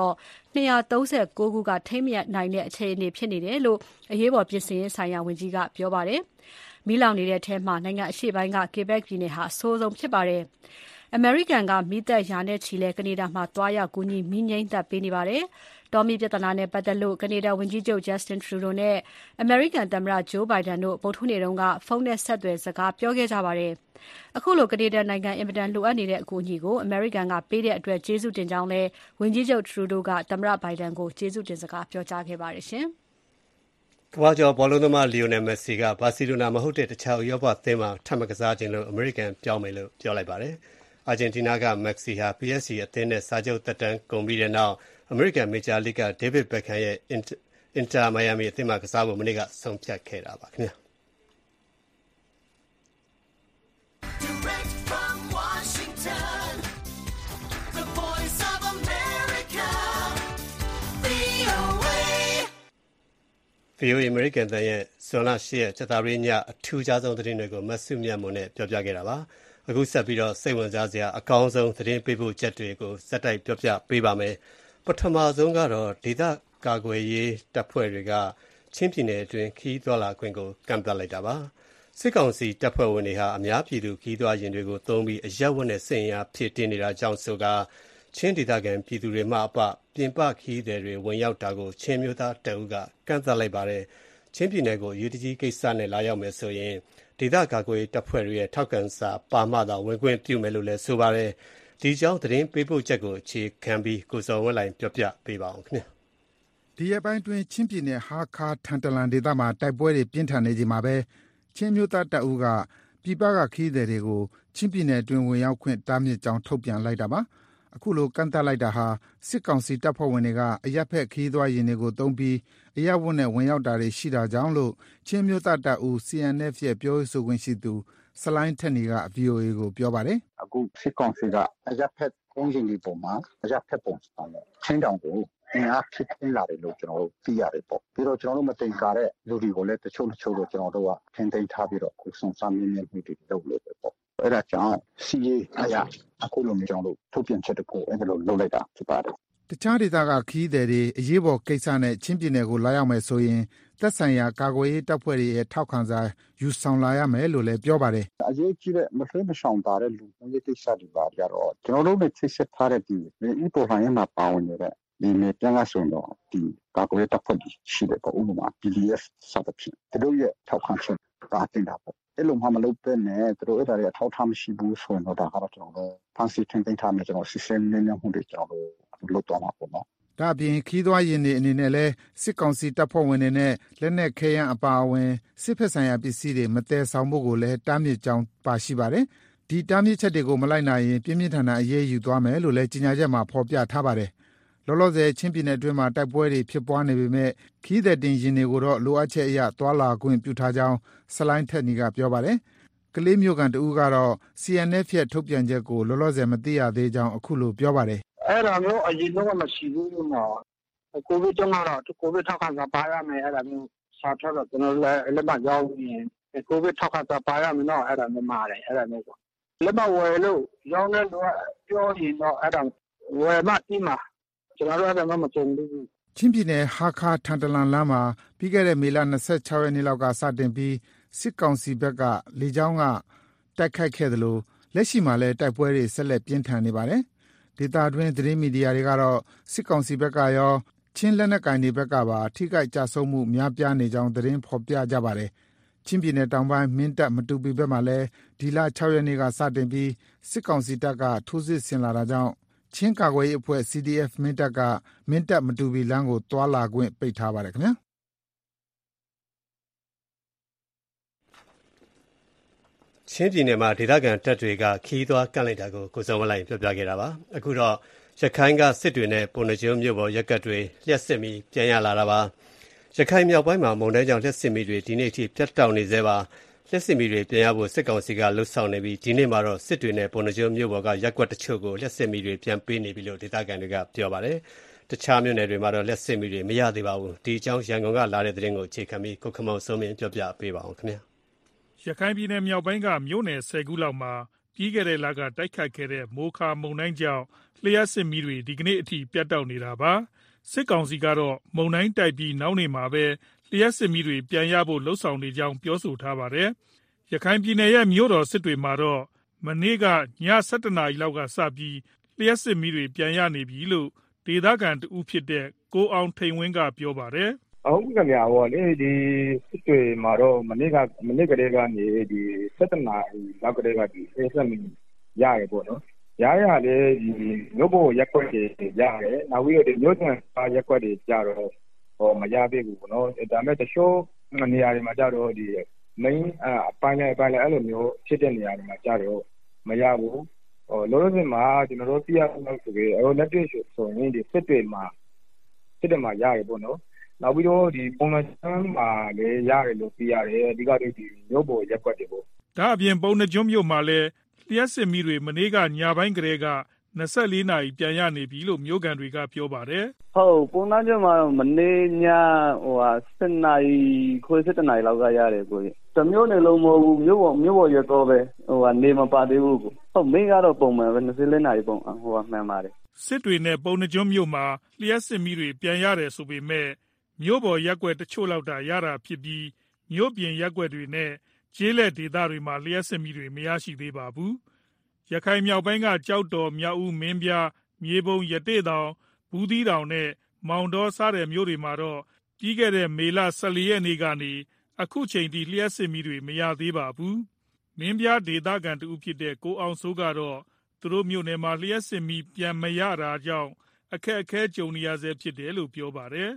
239ခုကထိမ့်မြတ်နိုင်တဲ့အခြေအနေဖြစ်နေတယ်လို့အရေးပေါ်ပြင်ဆင်ရေးဆိုင်ရာဝန်ကြီးကပြောပါတယ်။မီးလောင်နေတဲ့အထဲမှာနိုင်ငံအရှေ့ပိုင်းက Quebec ပြည်နယ်ဟာအဆိုးဆုံးဖြစ်ပါတယ်။အမေရိကန်ကမီးသက်ရာနဲ့ချီလဲကနေဒါမှာတွားရောက်ကူညီမီးငြိမ်းသတ်ပေးနေပါတယ်။တောမီးပြဿနာနဲ့ပတ်သက်လို့ကနေဒါဝန်ကြီးချုပ် Justin Trudeau နဲ့အမေရိကန်သမ္မတ Joe Biden တို့ဗုဒ္ဓဟူးနေ့တုန်းကဖုန်းနဲ့ဆက်သွယ်စကားပြောခဲ့ကြပါတယ်။အခုလိုကနေဒါနိုင်ငံအင်မတန်လိုအပ်နေတဲ့အကူအညီကိုအမေရိကန်ကပေးတဲ့အတွက်ကျေးဇူးတင်ကြောင်းလဲဝန်ကြီးချုပ် Trudeau ကသမ္မတ Biden ကိုကျေးဇူးတင်စကားပြောကြားခဲ့ပါတယ်ရှင်။ကမ္ဘာကျော်ဘောလုံးသမားလီယိုနယ်မက်ဆီကဘာစီလိုနာမဟုတ်တဲ့တခြားဥရောပအသင်းမှာထပ်မကစားခြင်းလို့အမေရိကန်ပြောင်းမယ်လို့ပြောလိုက်ပါတယ်။အာဂျင်တီးနားကမက်ဆီဟာ PSG အသင်းနဲ့စာချုပ်သက်တမ်းကုန်ပြီးတဲ့နောက်အမေရိကန်မေဂျာလိဂ်ကဒေးဗစ်ဘက်ခမ်ရဲ့အင်တာမိုင်ယာမီအသင်းမှာကစားဖို့မနေ့ကဆုံးဖြတ်ခဲ့တာပါခင်ဗျာ။ VOA အမေရိကန်တန်ရဲ့ဇွန်လ 8 ရက်ကြာသပတေးညအထူးခြားဆုံးသတင်းတွေကိုမဆုမြတ်မွန်နဲ့ပြောပြခဲ့တာပါ။အခုဆက်ပြီးတော့စိတ်ဝင်စားစရာအကောင်းဆုံးသတင်းပေးပို့ချက်တွေကိုစက်တိုက်ပြောပြပေးပါမယ်။ပထမဆုံးကတော့ဒေသကာကွယ်ရေးတပ်ဖွဲ့တွေကချင်းပြည်နယ်အတွင်းခီးသွားလာခွင့်ကိုကန့်သတ်လိုက်တာပါ။စစ်ကောင်စီတပ်ဖွဲ့ဝင်တွေဟာအများပြည်သူခီးသွားယာဉ်တွေကိုသုံးပြီးအရက်ဝတ်နဲ့စစ်အင်အားဖြည့်တင်းနေတာကြောင့်ဆိုကာချင်းဒေသခံပြည်သူတွေမှအပပြင်ပခီးသည်တွေဝင်ရောက်တာကိုချင်းမျိုးသားတအုပ်ကကန့်သတ်လိုက်ပါတယ်။ချင်းပြည်နယ်ကိုယူတကြီးကိစ္စနဲ့လာရောက်မယ်ဆိုရင်ဒေသကာကွယ်တပ်ဖွဲ့တွေရဲ့ထောက်ခံစာပါမှသာဝင်ခွင့်ပြုမယ်လို့လည်းဆိုပါတယ်။ဒီကြောင်းသတင်းပေးပို့ချက်ကိုအခြေခံပြီးကိုစော်ဝင်းလိုင်ပြောပြပေးပါအောင်ခင်ဗျာ။ဒီရက်ပိုင်းတွင်ချင်းပြည်နယ်ဟာခါထန်တလန်ဒေသမှာတိုက်ပွဲတွေပြင်းထန်နေချိန်မှာပဲချင်းမျိုးသားတပ်ဦးကပြည်ပကခီးသည်တွေကိုချင်းပြည်နယ်အတွင်းဝင်ရောက်ခွင့်တားမြစ်ကြောင်းထုတ်ပြန်လိုက်တာပါအခုလိုကန့်သတ်လိုက်တာဟာစစ်ကောင်စီတပ်ဖွဲ့ဝင်တွေကအရပ်ဖက်ခရီးသွားယာဉ်တွေကိုသုံးပြီးအရပ်ဝတ်နဲ့ဝင်ရောက်တာတွေရှိတာကြောင့်လို့ချင်းမျိုးသားတပ်ဦး CNF ရဲ့ပြောရေးဆိုခွင့်ရှိသူဆလိုင်းထက်နေက VOA ကိုပြောပါတယ်။အခုစစ်ကောင်စီကအရပ်ဖက်ကုန်းရှင်တွေပေါ်မှာအရပ်ဖက်ပုံစံနဲ့ချင်းတောင်ကိုအင်အားဖြစ်ထွန်းလာတယ်လို့ကျွန်တော်တို့သိရတယ်ပေါ့ပြီးတော့ကျွန်တော်တို့မတင်ကားတဲ့လူတွေကိုလည်းတချို့တော့ကျွန်တော်တို့ကထင်သိမ်းထားပြီးတော့ခုစုံစမ်းမြင်မှုတွေလုပ်လို့ပဲပေါ့အဲ့ဒါကြောင့်စီရေးအရာအခုလိုမျိုးကျွန်တော်တို့ထုတ်ပြန်ချက်တခုအဲ့လိုလုပ်လိုက်တာဖြစ်ပါတယ်တခြားဒေသကခီးသည်တွေအရေးပေါ်ကိစ္စနဲ့ချင်းပြည်နယ်ကိုလာရောက်မယ်ဆိုရင်သက်ဆိုင်ရာကာကွယ်ရေးတပ်ဖွဲ့တွေရဲ့ထောက်ခံစာယူဆောင်လာရမယ်လို့လည်းပြောပါတယ်အရေးကြီးတဲ့မလွှဲမရှောင်ပါတဲ့လူမျိုးကိစ္စတွေပါကြတော့ကျွန်တော်တို့နဲ့ချိတ်ဆက်ထားတဲ့ဒီဥပဒေမှာပါဝင်နေတဲ့ဒီနေ့ပြန်လာဆိုတော့ဒီကာကွယ်ရေးတပ်ဖွဲ့တွေရှိတယ်ပေါ့ဥပမာ PDF စသဖြင့်သူတို့ရဲ့ထောက်ခံချက်ပါတင်တာပေါ့အဲ့လိုမှမလုပ်တဲ့နဲ့သူတို့အဲ့ဒါတွေအထောက်ထားမရှိဘူးဆိုရင်တော့ဒါကတော့ကျွန်တော်တို့ဖန်စီထင်သိမ်းထားမယ်ကျွန်တော် system နဲ့မှုတွေကျွန်တော်တို့လုပ်တော့မှာပေါ့နော်ဒါအပြင်ခီးသွွားရင်တွေအနေနဲ့လဲစစ်ကောင်စီတပ်ဖွဲ့ဝင်တွေနဲ့လက်နက်ခဲယမ်းအပါအဝင်စစ်ဖက်ဆိုင်ရာပစ္စည်းတွေမတည်ဆောင်ဖို့ကိုလည်းတားမြစ်ကြောင်းပါရှိပါတယ်ဒီတားမြစ်ချက်တွေကိုမလိုက်နိုင်ရင်ပြင်းပြင်းထန်ထန်အရေးယူသွားမယ်လို့လည်းကြေညာချက်မှာဖော်ပြထားပါတယ်လောလောဆယ်ချင်းပြည်နယ်အတွင်းမှာတိုက်ပွဲတွေဖြစ်ပွားနေပေမဲ့ခီးသည်တင်ရင်တွေကိုတော့လိုအပ်ချက်အရသွာလာခွင့်ပြုထားကြောင်းဆလိုင်းထက်နီကပြောပါတယ်ကလေးမျိုးကန်တူကတော့ CNF ရဲ့ထုတ်ပြန်ချက်ကိုလောလောဆယ်မသိရသေးကြောင်းအခုလိုပြောပါတယ်အဲ့ဒါမျိုးအရင်တော့မရှိဘူးနော်ကိုဗစ်တုန်းကတော့ကိုဗစ်ထောက်ခံစာပါရမယ်အဲ့ဒါမျိုးစာထွက်တော့ကျွန်တော်လည်းလက်မရောက်ရင်ကိုဗစ်ထောက်ခံစာပါရမယ်နော်အဲ့ဒါမျိုးမှားတယ်အဲ့ဒါမျိုးပေါ့လက်မဝယ်လို့ရောင်းတဲ့လူကပြောရင်တော့အဲ့ဒါဝယ်မှတိမှာကျွန်တော်တို့အဲ့ဒါမှမကြုံဘူးချင်းပြည်နယ်ဟာခါထန်တလန်လမ်းမှာပြီးခဲ့တဲ့မေလ26ရက်နေ့လောက်ကစတင်ပြီးစစ်ကောင်စီဘက်ကလေကြောင်းကတိုက်ခိုက်ခဲ့တယ်လို့လက်ရှိမှာလည်းတိုက်ပွဲတွေဆက်လက်ပြင်းထန်နေပါတယ်ဒေသတွင်းသတင်းမီဒီယာတွေကတော့စစ်ကောင်စီဘက်ကရောချင်းလက်နက်ကိုင်တွေဘက်ကပါထိခိုက်ကြဆုံးမှုများပြားနေကြောင်းသတင်းဖော်ပြကြပါတယ်ချင်းပြည်နယ်တောင်ပိုင်းမင်းတပ်မတူပီဘက်မှာလည်းဒီလ6ရက်နေ့ကစတင်ပြီးစစ်ကောင်စီတပ်ကထိုးစစ်ဆင်လာတာကြောင့်ချင်းကာကွယ်ရေးအဖွဲ့ CDF မင်းတပ်ကမင်းတပ်မတူပီလမ်းကိုသွာလာခွင့်ပိတ်ထားပါတယ်ခင်ဗျာချင်းပြည်နယ်မှာဒေသခံတပ်တွေကခီးသွွားကန့်လိုက်တာကိုကိုစုံဝလိုက်ပြောပြခဲ့တာပါအခုတော့ရခိုင်ကစစ်တွေနဲ့ပုဏ္ဏားကျွန်းမြို့ပေါ်ရပ်ကွက်တွေလျှက်စစ်ပြီးပြန်ရလာတာပါရခိုင်မြောက်ပိုင်းမှာမုန်တိုင်းကြောင့်လျှက်စစ်မိတွေဒီနေ့အထိပြတ်တောက်နေသေးပါလျှက်စစ်မိတွေပြန်ရဖို့စစ်ကောင်စီကလှုပ်ဆောင်နေပြီးဒီနေ့မှာတော့စစ်တွေနဲ့ပုဏ္ဏားကျွန်းမြို့ပေါ်ကရပ်ကွက်တချို့ကိုလျှက်စစ်မိတွေပြန်ပေးနေပြီလို့ဒေသခံတွေကပြောပါတယ်တခြားမြို့နယ်တွေမှာတော့လျှက်စစ်မိတွေမရသေးပါဘူးဒီအကြောင်းရန်ကုန်ကလာတဲ့သတင်းကိုအခြေခံပြီးကိုခမောင်စိုးမင်းပြောပြပေးပါအောင်ခင်ဗျာရခိုင်ပြည်နယ်မြောက်ပိုင်းကမြို့နယ်10ခုလောက်မှာပြီးခဲ့တဲ့လကတိုက်ခတ်ခဲ့တဲ့မိုခါမုန်တိုင်းကြောင့်လျှက်စစ်မီးတွေဒီကနေ့အထိပြတ်တောက်နေတာပါစစ်ကောင်စီကတော့မုန်တိုင်းတိုက်ပြီးနောက်နေ့မှာပဲလျှက်စစ်မီးတွေပြန်ရဖို့လှုံ့ဆော်နေကြောင်းပြောဆိုထားပါတယ်ရခိုင်ပြည်နယ်ရဲ့မြို့တော်စစ်တွေမှာတော့မနေ့ကည7:00 နာရီလောက်ကစပြီးလျှက်စစ်မီးတွေပြန်ရနေပြီလို့ဒေသခံတဦးဖြစ်တဲ့ကိုအောင်ထိန်ဝင်းကပြောပါတယ်ဟုတ်ကဲ့ဗျာဟောလေဒီစစ်တွေမှာတော့မနေ့ကတည်းကနေဒီ7နာရီလောက်ကတည်းကဒီဆက်မီရတယ်ပေါ့နော်ရလေဒီမြို့ပေါ်ရက်ွက်တွေရတယ်နောက်ပြီးတော့ဒီမြို့တွင်ရက်ွက်တွေကြတော့ဟောမရသေးဘူးပေါ့နော်ဒါပေမဲ့တချို့နေရာတွေမှာကြတော့ဒီ main အပိုင်းလိုက်အဲ့လိုမျိုးဖြစ်တဲ့နေရာတွေမှာကြတော့မရဘူးဟောလောလောဆယ်မှာကျွန်တော်တို့ပြရအောင်ဆိုပြီးလက်တွေ့ဆိုရင်ဒီစစ်တွေမှာရတယ်ပေါ့နော်နောက်ပြီးတော့ဒီပုံမှန်မှာလည်းရတယ်လို့သိရတယ်အဓိကတော့ဒီမြို့ပေါ်ရက်ွက်တွေပေါ့ဒါအပြင်ပုဏ္ဏားကျွန်းမြို့မှာလည်းလျှက်စစ်မီးတွေမနေ့ကညပိုင်းကလေးက24နာရီပြန်ရနေပြီလို့မြို့ကန်တွေကပြောပါတယ်ဟုတ်ပုဏ္ဏားကျွန်းမှာမနေ့ည7နာရီခွဲ7နာရီလောက်ကရတယ်ကိုတမျိုးနေလုံးမဟုတ်ဘူးမြို့ပေါ်ရက်တော့ပဲနေမပါသေးဘူးကိုဟုတ်မင်းကတော့ပုံမှန်ပဲ24နာရီပုံမှန်ပါတယ်စစ်တွေနဲ့ပုဏ္ဏားကျွန်းမြို့မှာလျှက်စစ်မီးတွေပြန်ရတယ်ဆိုပေမဲ့မြို့ပေါ်ရက်ွက်တချို့လောက်တာရတာဖြစ်ပြီးမြို့ပြင်ရက်ွက်တွေနဲ့ကျေးလက်ဒေသတွေမှာလျှက်စစ်မီးတွေမရရှိသေးပါဘူးရခိုင်မြောက်ပိုင်းကကြောက်တော်မြောက်ဦးမင်းပြားမြေပုံရတေးတောင်ဘူးသီးတောင်နဲ့မောင်တော်စတဲ့မြို့တွေမှာတော့ပြီးခဲ့တဲ့မေလ14ရက်နေ့ကနေအခုချိန်ထိလျှက်စစ်မီးတွေမရသေးပါဘူးမင်းပြားဒေသခံတူဖြစ်တဲ့ကိုအောင်စိုးကတော့သူတို့မြို့နယ်မှာလျှက်စစ်မီးပြန်မရတာကြောင့်အခက်အခဲကြုံနေရဆဲဖြစ်တယ်လို့ပြောပါတယ်